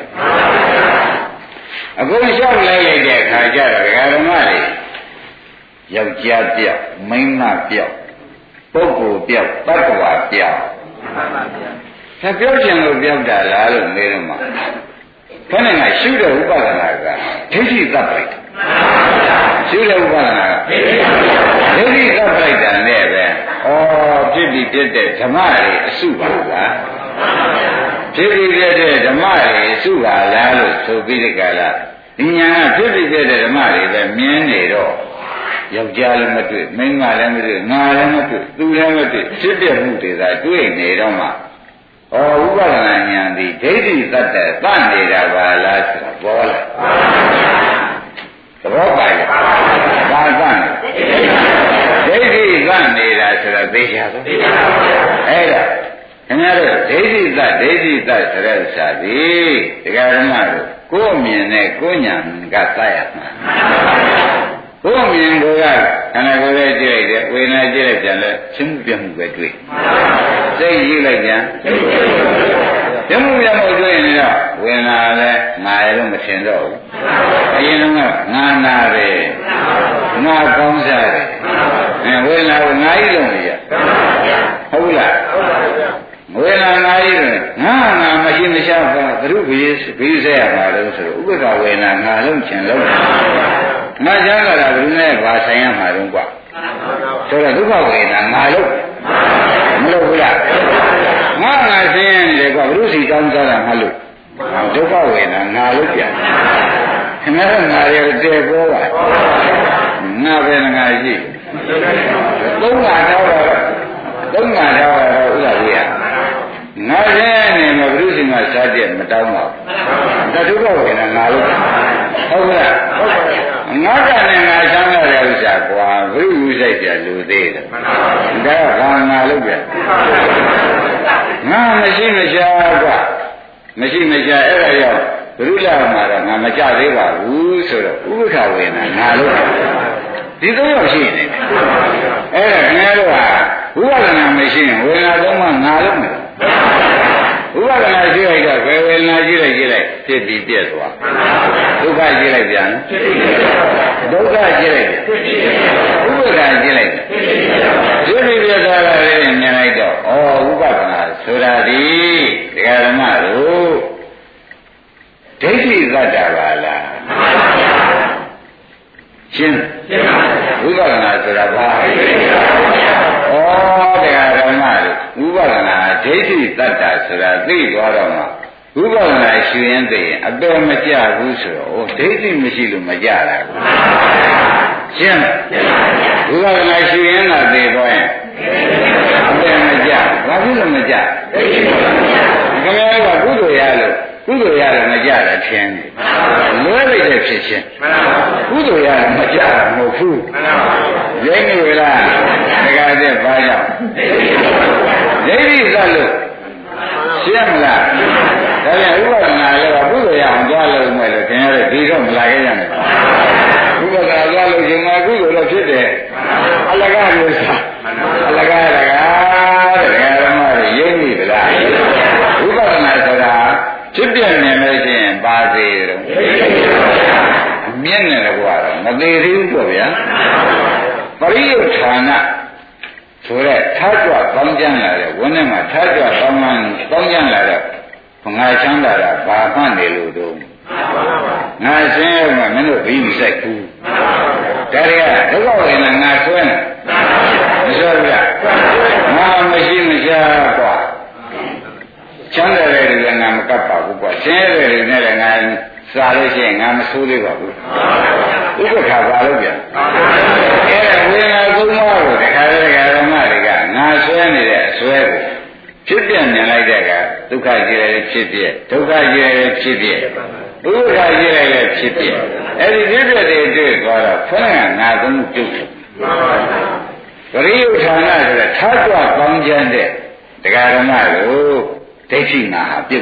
အခုလျှောက်လိုက်တဲ့အခါကျတော့ဒကာဓမ္မတွေယောက်ျားပြောက်မိန်းမပြောက်ပုဂ္ဂိုလ်ပြောက်တ attva ပြောက်သာပြောချင်လို့ပြောက်တာလားလို့မေးတော့မှခဏကရှုတဲ့ဥပဒနာကဒိဋ္ဌိသတ်လိုက်ရှုတဲ့ဥပဒနာကဒိဋ္ဌိသတ်လိုက်တာနဲ့ပဲဩဖြစ်ပြီးဖြစ်တဲ့ဓမ္မတွေအစုပါလားဖြစ်ပြီးဖြစ်တဲ့ဓမ္မတွေအစုပါလားလို့ဆိုပြီးဒီကလာဒီညာကဖြစ်ပြီးဖြစ်တဲ့ဓမ္မတွေပဲမြင်နေတော့ယောက်ျားလည်းမတွေ့မိန်းမလည်းမတွေ့ငါလည်းမတွေ့သူလည်းမတွေ့ဖြစ်တဲ့မှုတွေသာတွေ့နေတော့မှဩဥပဒနာဉာဏ်ဒီဒိဋ္ဌိသတ်တဲ့သတ်နေတာပါလားဆိုတာပေါ်လာသဘောပါလားဒါသတ်ဒိဋ္ဌိသတ်နေတာဆိုတာသိချာသောအဲ့ဒါခင်ဗျားတို့ဒိဋ္ဌိသတ်ဆိုတဲ့ဥစ္စာဒီဒကာဓမ္မတို့ကိုယ်မြင်နဲ့ကိုယ်ညာကသတ်ရမှာကိုယ်မြင်ကိုကခန္ဓာကိုယ်ရဲ့ကြည့်လိုက်တယ်ဝေဒနာကြည့်လိုက်ပြန်လဲချင်းမှုပြမှုပဲတွေ့စိတ်ကြည့်လိုက်ပြန်ချင်းမှုပြမှုတွေ့ရင်တော့ဝေဒနာလည်းငါလည်းမထင်တော့ဘူးအရင်ကငါနာတယ်ငါကောင်းစားတယ်ဝေဒနာကိုငါကြီးလုံးရဟုတ်လားဝေဒနာငါကြီးတယ်ငါမရှိမရှာပါဘုရုဘီဆက်ရပါလို့ဆိုတော့ဥပ္ပခဝေဒနာငါလုံးချင်လုံးငါချမ်းသာတာဘယ်နဲ့ဘာဆိုင်ရမှာတော့ကွာဆိုတော့ဒုက္ခဝေဒနာငါလို့မလို့ဘူးလားငါဆင်းရဲနေတယ်ကွာဘုရုစီကောင်းစားတာငါလို့ဒုက္ခဝေဒနာငါလို့ပြန်ခင်ဗျားတို့ငါတွေတဲပေါ်ပါငါပဲငါရှိသုံးငါတော့ဥစ္စာကြီးငါဆင်းရဲနေမှာဘုရုစီမှာစားတဲ့မတောင်းပါဘူးဒါဒုက္ခဝေဒနာငါလို့ဟုတ်လားငါကလည်းငါချမ်းသာတဲ့ဥစ္စာကွာဘုရုစိုက်ပြလူသေးတယ်ဒါကငါလို့ပြငါမရှိမရှာကွာမရှိမရှာအဲ့ဒါရောက်ဘုရုလာမှာတော့ငါမကြသေးပါဘူးဆိုတော့ဥပ္ပခဝေဒနာငါလို့ဒီသုံးယောက်ရှိနေတယ်အဲ့ဒါခင်ဗျားတို့ကဝိပဿနာမရှိရင်ဝေဒနာသုံးမှငါလို့မဝိပဿနာရှိလိုက်တော့ဘယ်ဝေဒနာရှိလိုက်ဖြစ်ပြီးပြည့်သွားဒုက္ခရှိလိုက်ပြန်ဒုက္ခရှိလိုက်ဥပ္ပဒါရှိလိုက်ဖြစ်ပြီးပြည့်သွားတာလည်းမြင်လိုက်တော့ဩဥပဒနာဆိုတာဒီဒကာဓမ္မတို့ဒိဋ္ဌိသတ္တပါလားရှင်းဝိပဿနာဆိုတာဘာဒကာဓမ္မတို့ဝိပဿနာဒိဋ္ဌိသတ္တဆိုတာသိသွားတော့မှဝိပဿနာရှင်းရင်သိရင်အပေမကြဘူးဆိုတော့ဒိဋ္ဌိမရှိလို့မကြတာဘူးရှင်းဝိပဿနာရှင်းရင်သာသိသွားရင်အပေမကြဘာဖြစ်လို့မကြခင်ဗျားကကုသိုလ်ရလို့မကြတာထင်တယ်လွဲလိုက်တဲ့ဖြစ်ချင်းကုသိုလ်ရလို့မကြတာမဟုတ်ဘူးရင်းနေလားတခါတည်းဘာကြောင့်ဒိဋ္ဌိသတ်လို့ရှင်းမလားဒါပြန်ဥပဒနာလည်းကုသိုလ်ရအောင်ကြားလို့မယ်လို့ခင်ဗျားတို့ဒီတော့မလာခဲ့ရနဲ့ဥပဒနာကြားလို့ရှင်မှာကုသိုလ်တော့ဖြစ်တယ်အလကားလို့စားအလကားတကားတဲ့ဓမ္မတွေရင်းနေသလားဥပဒနာဆိုတာဖြစ်ပြနေလို့ရှိရင်ပါသေးတယ်မြင့်နေတယ်ကွာမသေးသေးဘူးပေါ့ဗျာပရိယုဌာနဆိုတဲ့ထားကြွကောင်းကျမ်းလာတဲ့ဝန်းထဲမှာထားကြွကောင်းကျမ်းလာတဲ့ငါချမ်းသာတာဘာမှနေလို့တော့ငါဆင်းရဲမှာမင်းတို့ဘီးမဆိုင်ဘူးဒါတွေကဒုက္ခဝေဒနာငါဆွဲနေမဆွဲဘူးလားငါမရှိမရှာကွာချမ်းသာတဲ့တွေငါမကပ်ပါဘူးကွာဆင်းရဲတဲ့တွေနဲ့လည်းငါစားလို့ရှိရင်ငါမဆိုးသေးပါဘူးဥပ္ပခါပါလို့ပြန်အဲ့ဒါဝေဒနာသုံးပါးကိုတခါတည်းဓမ္မတွေကငါဆွဲနေတဲ့အဆွဲကိုဖြစ်ပြမြင်လိုက်တဲ့ကဒုက္ခကြည့်လိုက်ဖြစ်ပြဒုက္ခကြည့်လိုက်ဖြစ်ပြဥပ္ပခါကြည့်လိုက်ဖြစ်ပြအဲ့ဒီဖြစ်ပြတွေတွေ့သွားတော့ဖုန်းကငါသုံးပြုတ်ပရိယုဌာနဆိုတဲ့ထားကြွကောင်းကျမ်းတဲ့တရားဓမ္မကိုဒိဋ္ဌိငါဟာပြုတ်ဖို့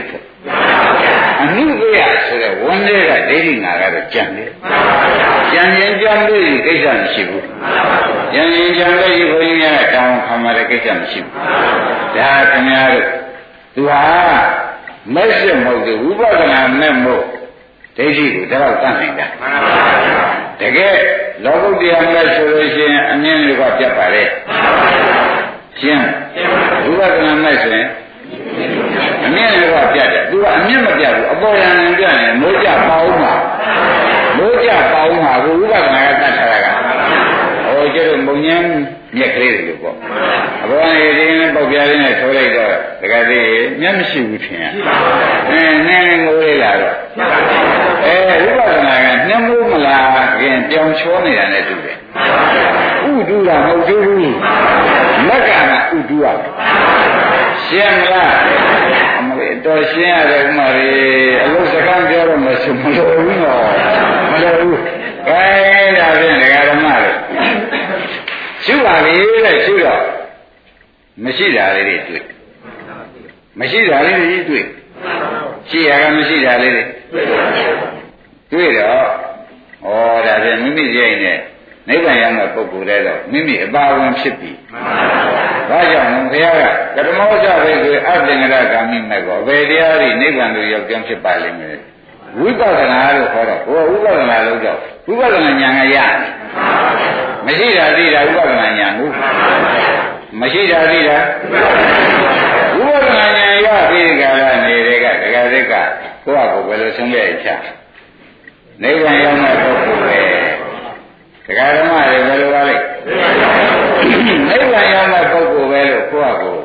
အနုပယဆိုတဲ့ဝန်တွေကဒိဋ္ဌိငါကတော့ကြံတယ်ကြံရင်ကြံလို့ကိစ္စမရှိဘူးကြံရင်ကြံလို့ဘုန်းကြီးများကတောင်းခံရတဲ့ကိစ္စမရှိဘူးဒါခင်ဗျားတို့သူဟာမဲ့စစ်မဟုတ်ဘူးဝိပဿနာမဲ့မို့ဒိဋ္ဌိကိုတော့တတ်နိုင်တာတကယ်လောကုတ္တရာမဲ့ဆိုလို့ရှိရင်အမြင်တွေကပြတ်ပါလေရှင်းဝိပဿနာမဲ့ဆိုရင်အမြင်တွေကပြတ်တယ်သူကအမြင်မပြတ်ဘူးအပေါ်ယံနဲ့ပြတ်ရင်မိုးကြပါဦးမှာမိုးကြပါဦးမှာကိုဝိပဿနာကတတ်ထားတာကဟိုကျတော့မုံညမ်းမြက်ကလေးတွေပေါ့အပေါ်ကနေဒီပေါက်ပြားလေးနဲ့ထိုးလိုက်တော့တကယ်သေးမျက်မရှိဘူးထင်ရနည်းငိုးလေးလာတော့ဝိပဿနာကနှမိုးမလားခင်ပြောင်းချောနေတာနဲ့တူတယ်ဥဒုတာမဟုတ်သေးဘူးမက္ကနာဥဒုရရှင်းမလားအမလေးတော်ရှင်းရတယ်ဥမာရေအလို့စကားပြောတော့မဆိုမလို့ဘူးနော်မလို့ဘူးအဲဒါဖြင့်ဒကာဓမ္မတွေရှုပါပြီတဲ့ရှုတော့မရှိတာလေးတွေတွေ့မရှိတာလေးတွေတွေ့ရှိရကမရှိတာလေးတွေတွေ့တော့ဩဒါဖြင့်မိမိရဲ့နဲ့နိဗ္ဗာန်ရောက်တဲ့ပုဂ္ဂိုလ်တွေတော့မိမိအပါဝင်ဖြစ်ပြီဒါကြောင့်ဘုရားကကတမောဇဘိကွေအတ္တင်္ဂရဂ ामि မဲ့ကောဘယ်တရားတွေနိဗ္ဗာန်ကိုရောက်ကြောင်းဖြစ်ပါလိမ့်မယ်ဝိပဿနာလို့ခေါ်တော့ဘုရားဝိပဿနာလို့ကြောက်ဝိပဿနာဉာဏ်ကရမရှိတာသိတာဝိပဿနာဉာဏ်ဘူးမရှိတာသိတာဝိပဿနာဉာဏ်ရပြီးကြတာနေတဲ့ကဒကာသက်ကကိုယ့်အကိုဘယ်လိုဆုံးဖြတ်ချနိဗ္ဗာန်ရောက်တဲ့ပုဂ္ဂိုလ်ပဲဒကာဓမ္မတွေဘယ်လိုပါလဲနိဗ္ဗာန်ရောက်တဲ့ပုဂ္ဂိုလ်ပဲလို့ကိုယ့်အကို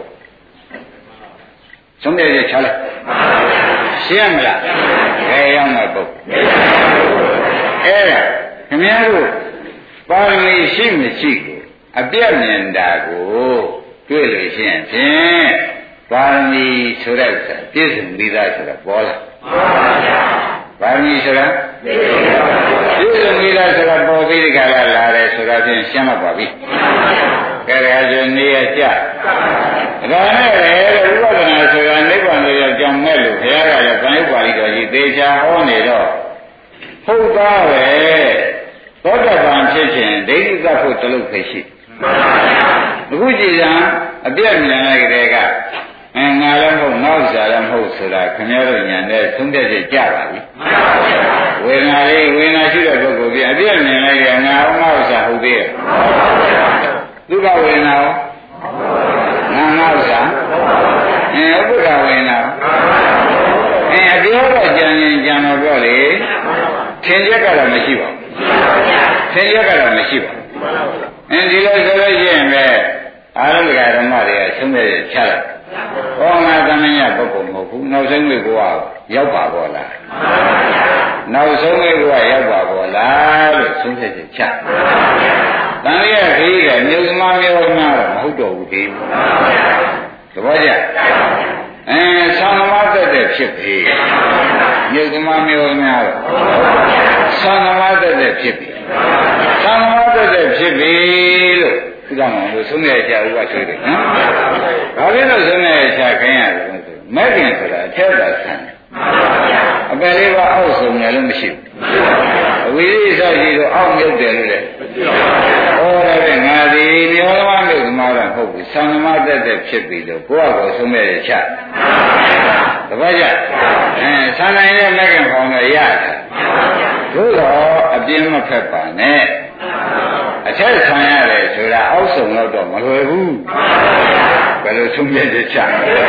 ဆုံးဖြတ်ချလိုက်ရှင်းမလားဘယ်ရောက်တဲ့ပုဂ္ဂိုလ်အဲ့ဒါခင်ဗျားတို့ပါရမီရှိမရှိကိုအပြည့်မြင်တာကိုတွေ့လို့ရှိရင်ဖြင့်ပါရမီဆိုတဲ့ဥစ္စာပြည့်စုံပြီးသားဆိုတာပေါ်လာပါရမီဆိုတာပြည့်စုံပြီးသားဆိုတာပေါ်ပြီးဒီကလာလာတယ်ဆိုတာဖြင့်ရှင်းတော့ပါပြီကဲဒါဆိုနေရကြဒါနဲ့လေဝိပဿနာဆိုတာနိဗ္ဗာန်ကိုကြောင်းမဲ့လို့ဘုရားကလည်းဗန္ဓုပါဠိတော်ကြီးသေချာဟောနေတော့ဟုတ်သားပဲသောတပန်ဖြစ်ခြင်းဒိဋ္ဌိကဖို့တလုပ်ဖြစ်ရှိအခုကြည်စံအပြည့်မြင်လိုက်တဲ့ကငါလည်းမဟုတ်ငါ့ဥစ္စာလည်းမဟုတ်ဆိုတာခင်ဗျားတို့ညာနဲ့သုံးသက်ချက်ကြပါပြီဝေဒနာလေးဝေဒနာရှိတဲ့ပုဂ္ဂိုလ်ပြအပြည့်မြင်လိုက်တဲ့ငါ့ဥစ္စာဟုတ်သေးရဲ့ဒုက္ခဝေဒနာရောငါ့ဥစ္စာဥပ္ပခဝေဒနာအပြောတော့ကြံရင်ကြံတော့ပြောလေသင်ချက်ကတော့မရှိပါဘူးသင်ချက်ကတော့မရှိပါဘူးဒီလိုဆိုလို့ရှိရင်ပဲအာရုံကဓမ္မတွေကဆုံးဖြတ်ချလိုက်ဟောငါသမဏေပုဂ္ဂိုလ်မဟုတ်ဘူးနောက်ဆုံးမေဘဝရောက်ပါဘောလားနောက်ဆုံးမေဘဝရောက်ပါဘောလားလို့ဆုံးဖြတ်ချတန်ရရဲ့ခေးကမြုပ်သမားမျိုးများတော့မဟုတ်တော့ဘူးဒီသဘောကျသံဃာသက်တဲ့ဖြစ်ပြီမြုပ်သမားမျိုးများတော့သံဃာသက်တဲ့ဖြစ်ပြီသံဃာသက်တဲ့ဖြစ်ပြီလို့ဥဒ္ဒမောလို့ဆုံးတဲ့ကြာဥပဆွေးတယ်နော်ဘာဖြစ်လို့ဆုံးတဲ့ကြာခိုင်းရတယ်ဆိုမဲ့ခင်ဆိုတာအထက်သာဆန်းအပယ်လေးပါအောက်ဆုံးတယ်လို့မရှိဘူးအဝိရိယရှိတော့အောက်မြုပ်တယ်လို့လေဟောရတဲ့ငါဒီမျိုးသမားမျိုးသမားတော့မဟုတ်ဘူးသံဃာသက်တဲ့ဖြစ်ပြီလို့ကိုယ့်အကိုဆုံးတဲ့ကြာတပည့်ကြဆံနိုင်တဲ့မဲ့ခင်ပေါင်းတော့ရတယ်သို့တော့အပြင်းမဖက်ပါနဲ့အထက်ဆံရတယ်ဆိုတာအောက်ဆုံးတော့မလွယ်ဘူးဘယ်လိုဆုံးဖြတ်ချက်ချ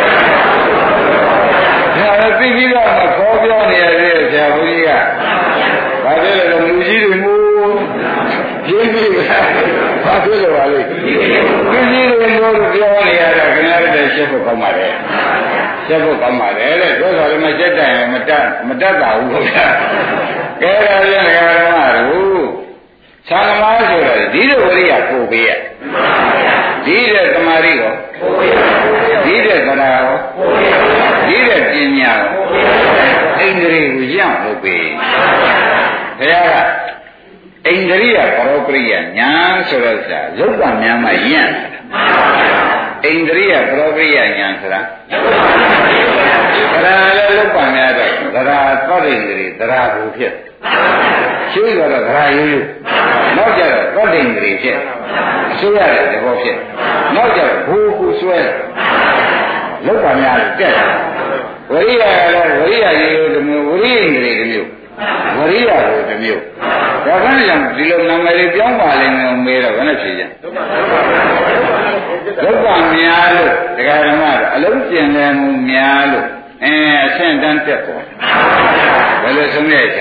ဒါလည်းသိပြီးတော့မခေါ်ပြောနေရတဲ့ဆရာဘုန်းကြီးကဘာဖြစ်လဲလူကြီးတွေမို့ပြင်းပြီးဘာဖြစ်လဲပါလိမ့်လူကြီးတွေမို့လို့ပြောနေရတာခင်ဗျားတို့ရှင်းဖို့ကောင်းပါလေရှင်းဖို့ကောင်းပါလေတဲ့တို့ဆိုလည်းမချက်တိုင်မတတ်ပါဘူးခင်ဗျာကဲဒါပြန်ဓမ္မတို့သံဃာဆိုတော့ဒီလိုဝိရိယပို့ပေးရဒီတဲ့သမာဓိရောဒီတဲ့သရာရောဒီတဲ့ပညာရောဣန္ဒြေကိုရအောင်လုပ်ပေးဘုရားကဣန္ဒြိယပရောပရိယညာဆိုတော့စာရုပ်ကများမှရင့်ဣန္ဒြိယပရောပရိယညာဆိုတာလည်းလောက်ပါများတော့သရသောတိန်တွေသရဘူဖြစ်ရှိတော့သရရိုးရိုးနောက်ကြတော့သောတိန်တွေဖြစ်အစိုးရတဲ့သဘောဖြစ်နောက်ကြတော့ဘူကူဆွဲလောက်ပါများလို့တက်ဝရိယလည်းဝရိယရိုးရိုးတစ်မျိုးဝရိယတွေတစ်မျိုးဝရိယကိုတစ်မျိုးဒါကလည်းဒီလိုနာမည်လေးပြောင်းပါလိမ့်မယ်မေးတော့ဘယ်နဲ့ဖြေကြလောက်ပါများလို့ဒကာဓမ္မအလုံးကျင်တယ်မှုများလို့အဆင့်တန်းတက်ပေါ်ဘယ်လိုဆုံးရကြ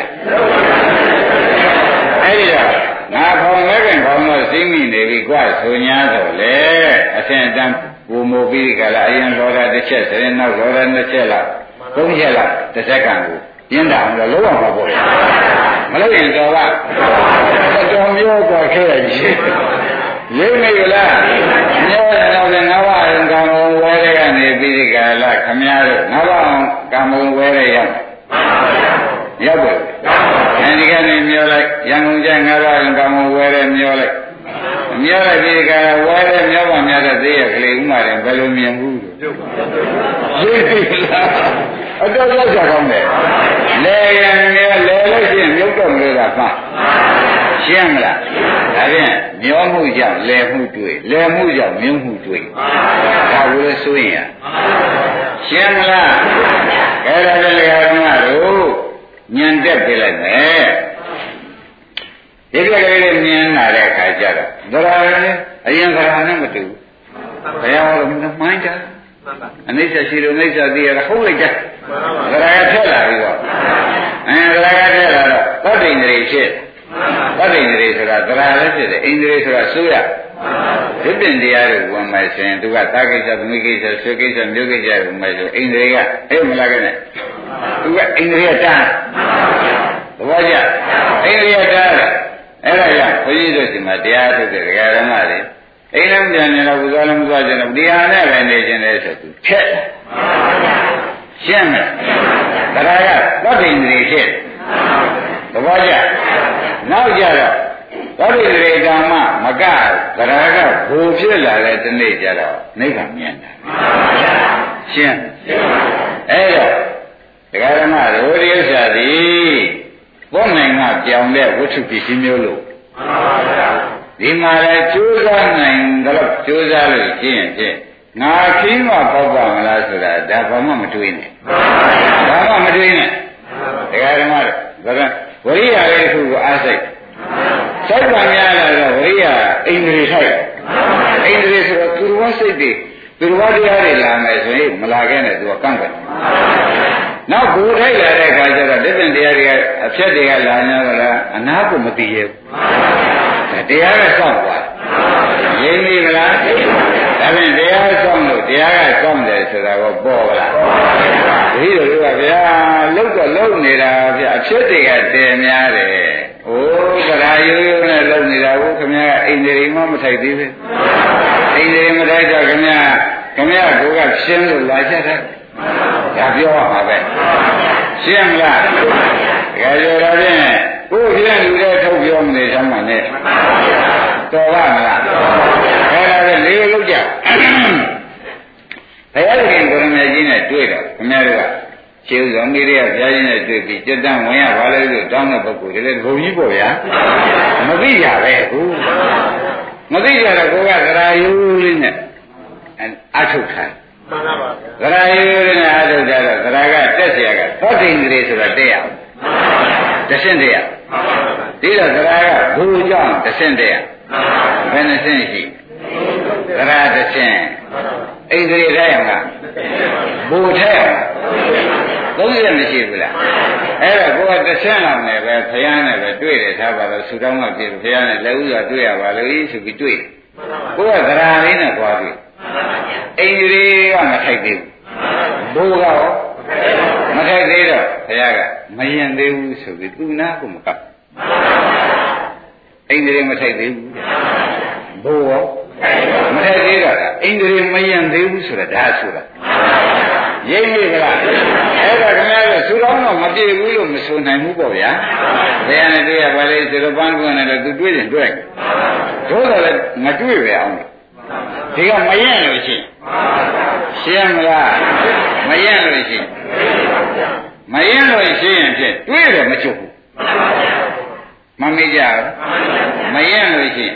အဲ့ဒီတော့ငါခေါင်းလဲခင်ခေါင်းတော့သိမိနေပြီကွာဆိုညာတော့လေအဆင့်တန်းဘူမိုးပြီးကြလားအရင်လောကတစ်ချက်စရင်နောက်လောကတစ်ချက်လားသုံးချက်လားတစ်စက္ကန့်ကိုပြင်းတာတော့လုံးဝမပေါ့မလို့ရင်တော့ကတော်မျိုးกว่าခဲ့ရကြီးရိပ်နေရလားညောတော့ငါးပါးကံမုံဝဲတဲ့ကနေပြီးဒီကလာခမည်းတော်ငါးပါးကံမုံဝဲတဲ့ရောက်ပါအဲဒီကနေမျောလိုက်ရန်ကုန်ကျငါးပါးကံမုံဝဲတဲ့မျောလိုက်ပြီးဒီကဝဲတဲ့မျောပါများတဲ့သေးရကလေးဥမာတယ်ဘယ်လိုမြင်ဘူးရိပ်နေလားအတော်ရောက်ကြကောင်းတယ်လေရင်လဲလို့ရှိရင်မြုပ်တော့လို့တာမှရှင်းမလားဒါဖြင့်မျောမှုကြောင့်လဲမှုတွေ့လဲမှုကြောင့်မြုပ်မှုတွေ့ဒါကိုလည်းဆိုရင်ရှင်းမလားအဲ့ဒါလည်းဓမ္မတို့ညံတက်ပြလိုက်မယ်ဒီကလေးမြင်လာတဲ့အခါကျတော့သရလည်းအရင်သရနဲ့မတူဘယ်အောင်လို့မှန်းတာအနိစ္စရှိလို့အနိစ္စသိရတာဟုတ်လိုက်ကြသရကထက်လာပြီးတော့သရကထက်လာတော့သောတိန်တွေဖြစ်သောတိန်တွေဆိုတာသရလည်းဖြစ်တယ်အိန္ဒြေဆိုတာစိုးရဒီပင်တရားတွေဝင်မယ်ဆိုရင်သူကသာကိစ္စသမီးကိစ္စဆွေကိစ္စမျိုးကိစ္စဝင်မယ်ဆိုအိန္ဒြေကအဲ့မလားကနဲ့သူကအိန္ဒြေတားသဘောကျအိန္ဒြေတားအဲ့ဒါကြောင့်ဘုန်းကြီးတို့ဒီမှာတရားထုတ်တဲ့ဒကာဓမ္မတွေအိမ်လည်းပြန်နေတော့ဘုရားလည်းမသွားကြတော့တရားနဲ့ပဲနေခြင်းလေဆိုသူထက်ရှင်းမယ်တရားကသောတိန်တွေဖြစ်သဘောကျနောက်ကြတော့သောတိန်တွေဓမ္မမကတရားကဘူဖြစ်လာတဲ့ဒီနေ့ကြတော့နိဗ္ဗာန်မြင်တာရှင်းအဲ့တော့ဒကာဓမ္မတို့ဒီဥစ္စာသည်ဘုန်းနိုင်ကပြောင်းတဲ့ဝိသုပစ္စည်းမျိုးလို့ဒီမှာလည်းကြိုးစားနိုင်တော့ကြိုးစားလို့ရှင်းရင်ဖြင့်ငါခင်းမပေါက်ပါမလားဆိုတာဒါဘာမှမတွေးနဲ့ဘာမှမတွေးနဲ့ဒကာဓမ္မတို့ဒါကဝရိယလေးတစ်ခုကိုအားစိတ်စိုက်ပါများလာတော့ဝရိယအိန္ဒြေထိုက်အိန္ဒြေဆိုတော့သူတော်စိတ်တွေသူတော်တရားတွေလာမယ်ဆိုရင်မလာခဲ့နဲ့သူကကန့်ကွက်နောက်ဘူထိုက်လာတဲ့အခါကျတော့ဒီပင်တရားတွေကအဖြတ်တွေကလာ냐တော့လားအနာကိုမသိရဘူးတရားကစောင့်သွားရင်းပြီမလားဒါဖြင့်တရားစောင့်လို့တရားကစောင့်တယ်ဆိုတာကိုပေါ်လာဒီလိုကဗျာလုတ်တော့လုံနေတာဗျာအဖြစ်တွေကတည်များတယ်။အိုးကရာရိုးရိုးနဲ့လုံနေတာကိုခင်ဗျားအိန္ဒြေမှမထိုက်သေးဘူး။အိန္ဒြေမထိုက်တော့ခင်ဗျားကိုကရှင်းလို့လာချက်တယ်။ဒါပြောရမှာပဲ။ရှင်းမလား။ဒါကြတော့ဖြင့်ကိုယ်ပြန်လူတွေထုတ်ပြောမနေစမ်းပါနဲ့။တော်ပါမလား။အဲ့ဒါလည်းလေးလုံးကြ။ဘုရားရှင်ကိုရမကြီးနဲ့တွေ့တော့ခင်ဗျားတို့ကခြေဥဆောင်ကြီးတွေကဘုရားရှင်နဲ့တွေ့ပြီးစက်တန်းဝင်ရပါလေလို့တောင်းတဲ့ပုဂ္ဂိုလ်တွေလည်းဘုံကြီးပေါ့ဗျာမသိကြပဲအခုမသိကြတော့ကိုကသရာယုလေးနဲ့အထုတ်ထားမှန်ပါပါသရာယုလေးနဲ့အထုတ်ကြတော့သရာကတက်เสียကသောတိန်တွေဆိုတာတက်ရအောင်တဆင့်တက်ရဒီတော့သရာကဘူကြောင့်တဆင့်တက်ရဘယ်နှဆင့်ရှိသရာတဆင့်အိန္ဒြေထဲရမှာဘူထဲရသုံးရမရှိဘူးလားအဲ့တော့ကိုယ်ကတစ်ဆင့်လောက်နဲ့ပဲဖယားနဲ့ပဲတွေ့တယ်ထားပါတော့ဆူတောင်းမှပြည့်ဖယားနဲ့လက်ဥစွာတွေ့ရပါလို့ဆိုပြီးတွေ့ကိုယ်ကသရာလေးနဲ့သွားပြီအိန္ဒြေကမထိုက်သေးဘူးဘူကရောမထိုက်သေးတော့ဖယားကမရင်သေးဘူးဆိုပြီးသူနာကိုမကပ်အိန္ဒြေမထိုက်သေးဘူးဘူရောမထိုက်သေးတော့အိန္ဒြေမရင်သေးဘူးဆိုတာဒါဆိုတာရိပ်မိကလားအဲ့ဒါခင်ဗျားတို့သူတော်တော့မပြေဘူးလို့မဆိုနိုင်ဘူးပေါ့ဗျာဘယ်နဲ့တွေ့ရပါလဲသူတော်ပန်းကွန်းနဲ့လည်းသူတွေ့ရင်တွေ့တို့တော့လည်းမတွေ့ပဲအောင်ဒီကမရင်လို့ရှိရှင်းမလားမရင်လို့ရှိမရင်လို့ရှိရင်ဖြင့်တွေးတယ်မချုပ်ဘူးမမေ့ကြဘူးမရင်လို့ရှိရင်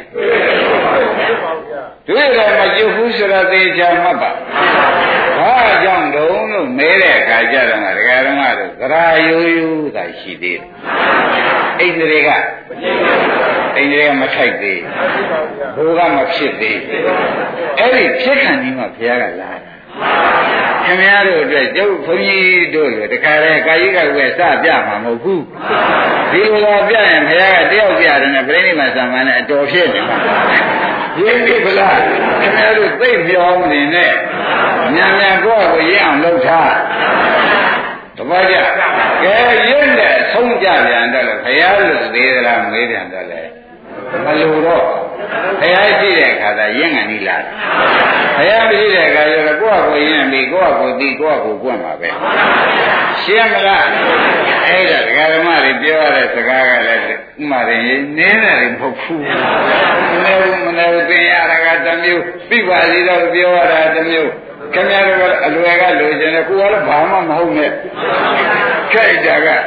တွေးတယ်မချုပ်ဘူးဆိုတော့သေချာမှတ်ပါဘာကြောင့်တုံးလို့မဲတဲ့အခါကျတော့ဒကာဓမ္မတို့သရာရိုးရိုးသာရှိသေးတယ်အိန္ဒြေကမထိုက်သေးဘိုးကမဖြစ်သေးအဲ့ဒီဖြစ်ခံကြီးမှဘုရားကလာခင်ဗျားတို့အတွက်ကျုပ်ဘုန်းကြီးတို့လိုတခါတည်းကာယကဝယ်စပြမှာမဟုတ်ဘူးဒီလိုပြရင်ဘုရားကတယောက်ပြတယ်နဲ့ပြိဋိမသမန်နဲ့အတော်ဖြစ်နေမှာရင်းပြီဗလားခင်ဗျားတို့သိပြောင်းနေနဲ့မြန်မြန်ကိုယ့်ကိုရင်းအောင်လုပ်ထားတပည့်ကြကဲရင်းနဲ့ဆုံးကြပြန်တော့လေဘုရားလူသေးသလားမေးပြန်တော့လေမလိုတော့ဘုရားရှိတဲ့အခါသာရင်းကန်ကြီးလာတယ်ဘုရားမရှိတဲ့အခါကျတော့ကိုယ့်ကိုရင်းပြီးကိုယ့်ကိုသိကိုယ့်ကိုကွန့်ပါပဲရှင်းမလားအဲ့ဒါဒကာဓမ္မတွေပြောရတဲ့စကားကလည်းဥမာရင်နင်းတယ်မဟုတ်ဘူးမနေဘူးသင်ရတာကတစ်မျိုးသိပါစီတော့ပြောရတာတစ်မျိုးခင်ဗျားတို့ကအလွယ်ကလိုချင်တယ်ကိုယ်ကတော့ဘာမှမဟုတ်နဲ့ခိုက်တာကဒါ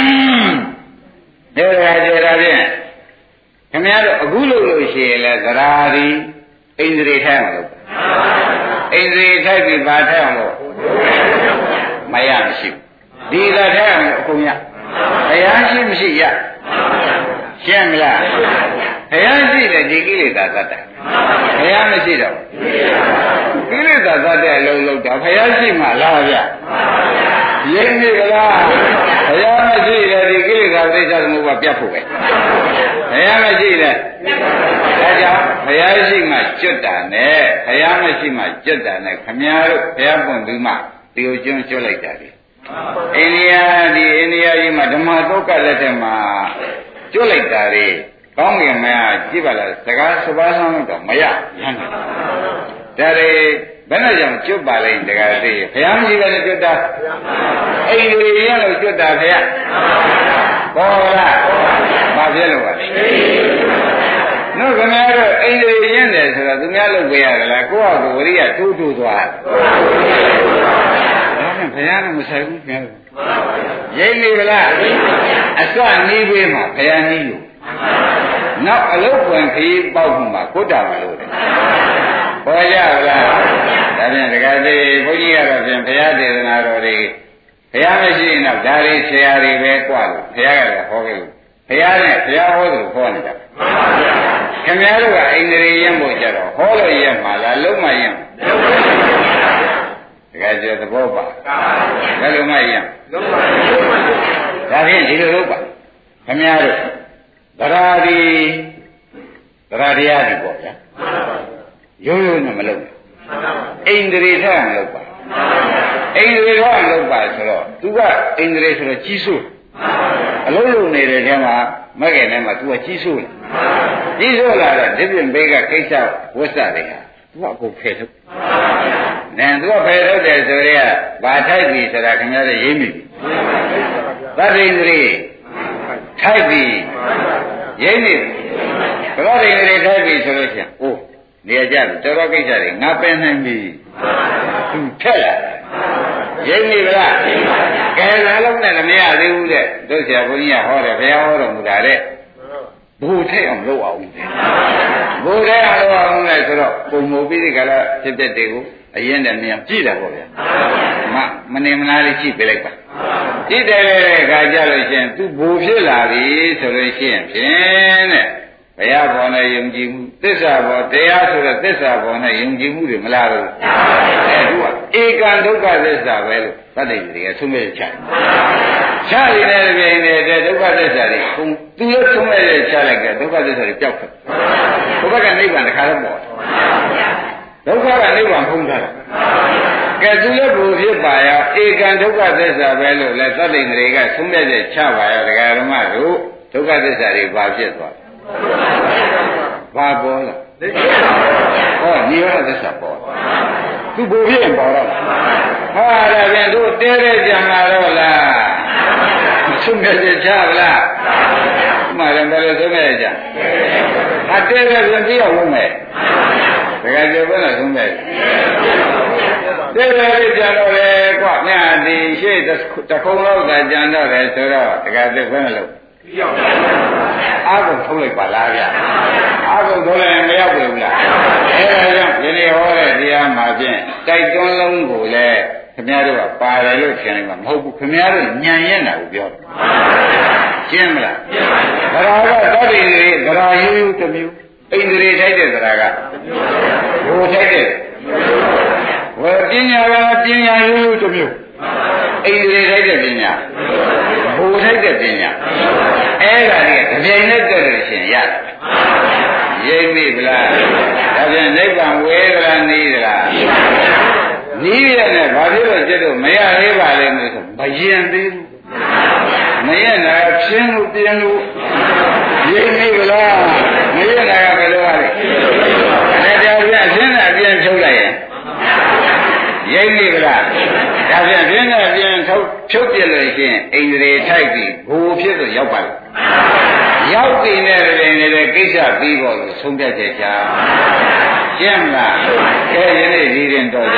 ကြကြတာဖြင့်ခင်ဗျားတို့အခုလို့ရှိရင်လဲသရာဒီအိန္ဒြေထိုက်အောင်လုပ်အိန္ဒြေထိုက်ပြီးပါထိုက်အောင်လို့မရမရှိဘူးဒီသာထိုက်အောင်အကုန်ရတရားရှိမရှိရရှင်းမလားတရားရှိတယ်ဒီကိလေသာသတ္တတရားမရှိတော့ကိလေသာသတ္တအလုံးလုံးတာဘုရားရှိမှလားဗျရင်းနေကြလားဘုရားမရှိတယ်ဒီကိလေသာသိစ္စာသမုပ္ပါပြတ်ဖို့ပဲဘုရားမရှိတယ်ဒါကြောင့်ဘုရားရှိမှကျွတ်တာနဲ့ဘုရားမရှိမှကျွတ်တာနဲ့ခမည်းတော်ဘုရားပွင့်ပြီးမှဒီကိုကျွန်းကျွတ်လိုက်တာလေအိန္ဒိယကြီးမှာဓမ္မသုတ်ကလက်ထက်မှာကျွတ်လိုက်တာလေကောင်းကင်မရကြည့်ပါလားစကားစပါးဆောင်တော့မရရမ်းတယ်ဒါတွေဘယ်နဲ့ကြောင့်ကျွတ်ပါလိမ့်တကားသိဘုရားမရှိပဲကျွတ်တာအိန္ဒိယရလို့ကျွတ်တာဘုရားဘောလားဘာဖြစ်လို့ပါလဲတို့ခင်ဗျားတို့အိန္ဒိယရင်းတယ်ဆိုတော့သူများလုပ်ကြရတယ်လားကိုယ့်ဟာကိုယ်ဝရိယထိုးထိုးသွားဒါနဲ့ဘုရားနဲ့မဆိုင်ဘူးခင်ဗျာရိပ်နေကြလားအစနီးပေးမှာဘုရားနီးလို့နောက်အလုတ်ပွင့်ခရီးပေါက်မှာကိုတာမလို့တယ်ပေါ်ကြလားဒါဖြင့်တကယ်သေးဘုန်းကြီးကတော့ဖြင့်ဘုရားဒေသနာတော်တွေဘုရားမရှိရင်တော့ဒါတွေဆရာတွေပဲကြွလို့ဘုရားကဟောခဲ့လို့ဘုရားနဲ့ဘုရားဟောတယ်ဟောနေတာခင်ဗျားတို့ကအိန္ဒြေရင်ဖို့ကြတော့ဟောလို့ရင်မှာလားလုံးမရင်တကယ်ကျသဘောပါဘယ်လိုမှရင်ဒါဖြင့်ဒီလိုလုပ်ပါခင်ဗျားတို့သရာတရားတွေပေါ့ဗျာရိုးရိုးနဲ့မလုပ်ဘူးအိန္ဒြေထက်မလုပ်ပါအိန္ဒြေထက်မလုပ်ပါဆိုတော့သူကအိန္ဒြေဆိုတော့ကြီးစိုးအလုံးလုံးနေတဲ့ထဲမှာမကဲထဲမှာသူကကြီးစိုးကြီးစိုးလာတော့ဒီပြင်ဘေးကကိစ္စဝတ်စတွေဟာသူကအခုဖယ်ထုတ်နဲသူကဖယ်ထုတ်တယ်ဆိုရဲဘာထိုက်ပြီဆိုတာခင်ဗျားတို့ရေးမိပြီသတ္တိန္ဒြေထိုက်ပြီရိပ်နေဘုရားရိပ်နေထိုက်ပြီဆိုလို့ရှိရင်အိုးနေရာကြပြီတော်တော်ကိစ္စတွေငါပင်နိုင်ပြီသူထက်လာရိပ်နေဗလားကဲလာလုံးနဲ့မရသေးဘူးတဲ့တို့ဆရာဘုန်းကြီးကဟောတယ်ဘုရားဟောတော်မူတာတဲ့ဘိုးထက်အောင်လုပ်အောင်တဲ့ဘိုးထက်အောင်လုပ်အောင်လဲဆိုတော့ပုံမူပြီးဒီကလာဖြစ်တဲ့တွေကိုအရင်တည်းမြန်ကြည့်တယ်ပေါ့ဗျာမနေမနာလေးကြည့်ပြလိုက်ပါကြည့်တယ်တဲ့ခါကြလို့ရှိရင်သူဘိုးဖြစ်လာပြီဆိုလို့ရှိရင်ဖြင့်တဲ့ဘုရားဘောနဲ့ယုံကြည်မှုသစ္စာဘောတရားဆိုတဲ့သစ္စာဘောနဲ့ယုံကြည်မှုတွေမလားဘူးသူကဧကံဒုက္ခသစ္စာပဲလို့သတ္တိတွေကသုံးမဲ့ချတယ်ချရတဲ့ပြိုင်နေတဲ့ဒုက္ခသစ္စာတွေသူလည်းသုံးမဲ့ချလိုက်တဲ့ဒုက္ခသစ္စာတွေပျောက်တယ်ဘုရားကနိဗ္ဗာန်တခါတော့ပေါ်ဒုက္ခကနိဗ္ဗာန်ဖုံးထားတယ်ကဲသူလည်းဘုဖြစ်ပါရောဧကံဒုက္ခသစ္စာပဲလို့လဲသတ္တိတွေကသုံးမဲ့ချပါရောဒကာဓမ္မတို့ဒုက္ခသစ္စာတွေဘာဖြစ်သွားဘာပေါ်လားဟောနိရောဓသစ္စာပေါ်သူဘုဖြစ်ရင်ပေါ်တော့ဟာဒါပြန်တို့တဲတဲ့ကြံလာတော့လားသုံးမဲ့ချပါလားမှန်တယ်ဘယ်လိုသုံးမဲ့ကြအတဲတဲ့ပြန်ပြီးအောင်လုပ်မယ်တကယ်ပြောဘယ်လိုဆုံးတယ်တဲ့လေးကြံတော့လေကွာမြတ်ဒီရှေ့တခုံလောက်သာကြံတော့တယ်ဆိုတော့တကယ်သိဘယ်လိုအားကုန်ထုတ်လိုက်ပါလားဗျအားကုန်ထုတ်လိုက်ရင်မရောက်ဘူးလားအဲဒါကြောင့်ဒီနေ့ဟောတဲ့တရားမှာဖြင့်တိုက်တွန်းလုံးကိုလည်းခင်ဗျားတို့ကပါတယ်လို့ထင်လိုက်မှာမဟုတ်ဘူးခင်ဗျားတို့ညံရက်တာကိုပြောတယ်ရှင်းမလားသရာကသတ္တိတွေသရာယူယူတစ်မျိုးဣန္ဒြေထိုက်တဲ့သရာကဘိုလ်ထိုက်တဲ့ဝေပညာကပညာယူယူတစ်မျိုးဣန္ဒြေထိုက်တဲ့ပညာဘိုလ်ထိုက်တဲ့ပညာအဲ့ဒါတွေကကြိမ်နဲ့တက်လို့ရှင်ရတယ်ရိပ်မိဗလားဒါပြန်နိဗ္ဗာန်ဝေဒရာနေသလားနီးရနဲ့ဘာဖြစ်လို့ကျတော့မရသေးပါလဲလို့ဆိုမရင်သေးဘူးမရင်နာဖြင်းလို့ပြင်းလို့ရိပ်မိဗလားမရင်နာကဘယ်လိုပါလဲအဲ့ဒါပြန်ဖြင်းတာပြန်ဖြုတ်လိုက်ရင်ရိပ်မိဗလားဒါပြန်ဖြင်းတာပြန်ဖြုတ်ပြလို့ရှိရင်ဣန္ဒြေထိုက်ပြီးဘိုလ်ဖြစ်လို့ရောက်ပါလားရောက်ပြီနဲ့လည်းကိစ္စပြီးပေါ်လို့ဆုံးဖြတ်ချက်ချာရှင်းမလားကဲယနေ့ဒီရင်တော့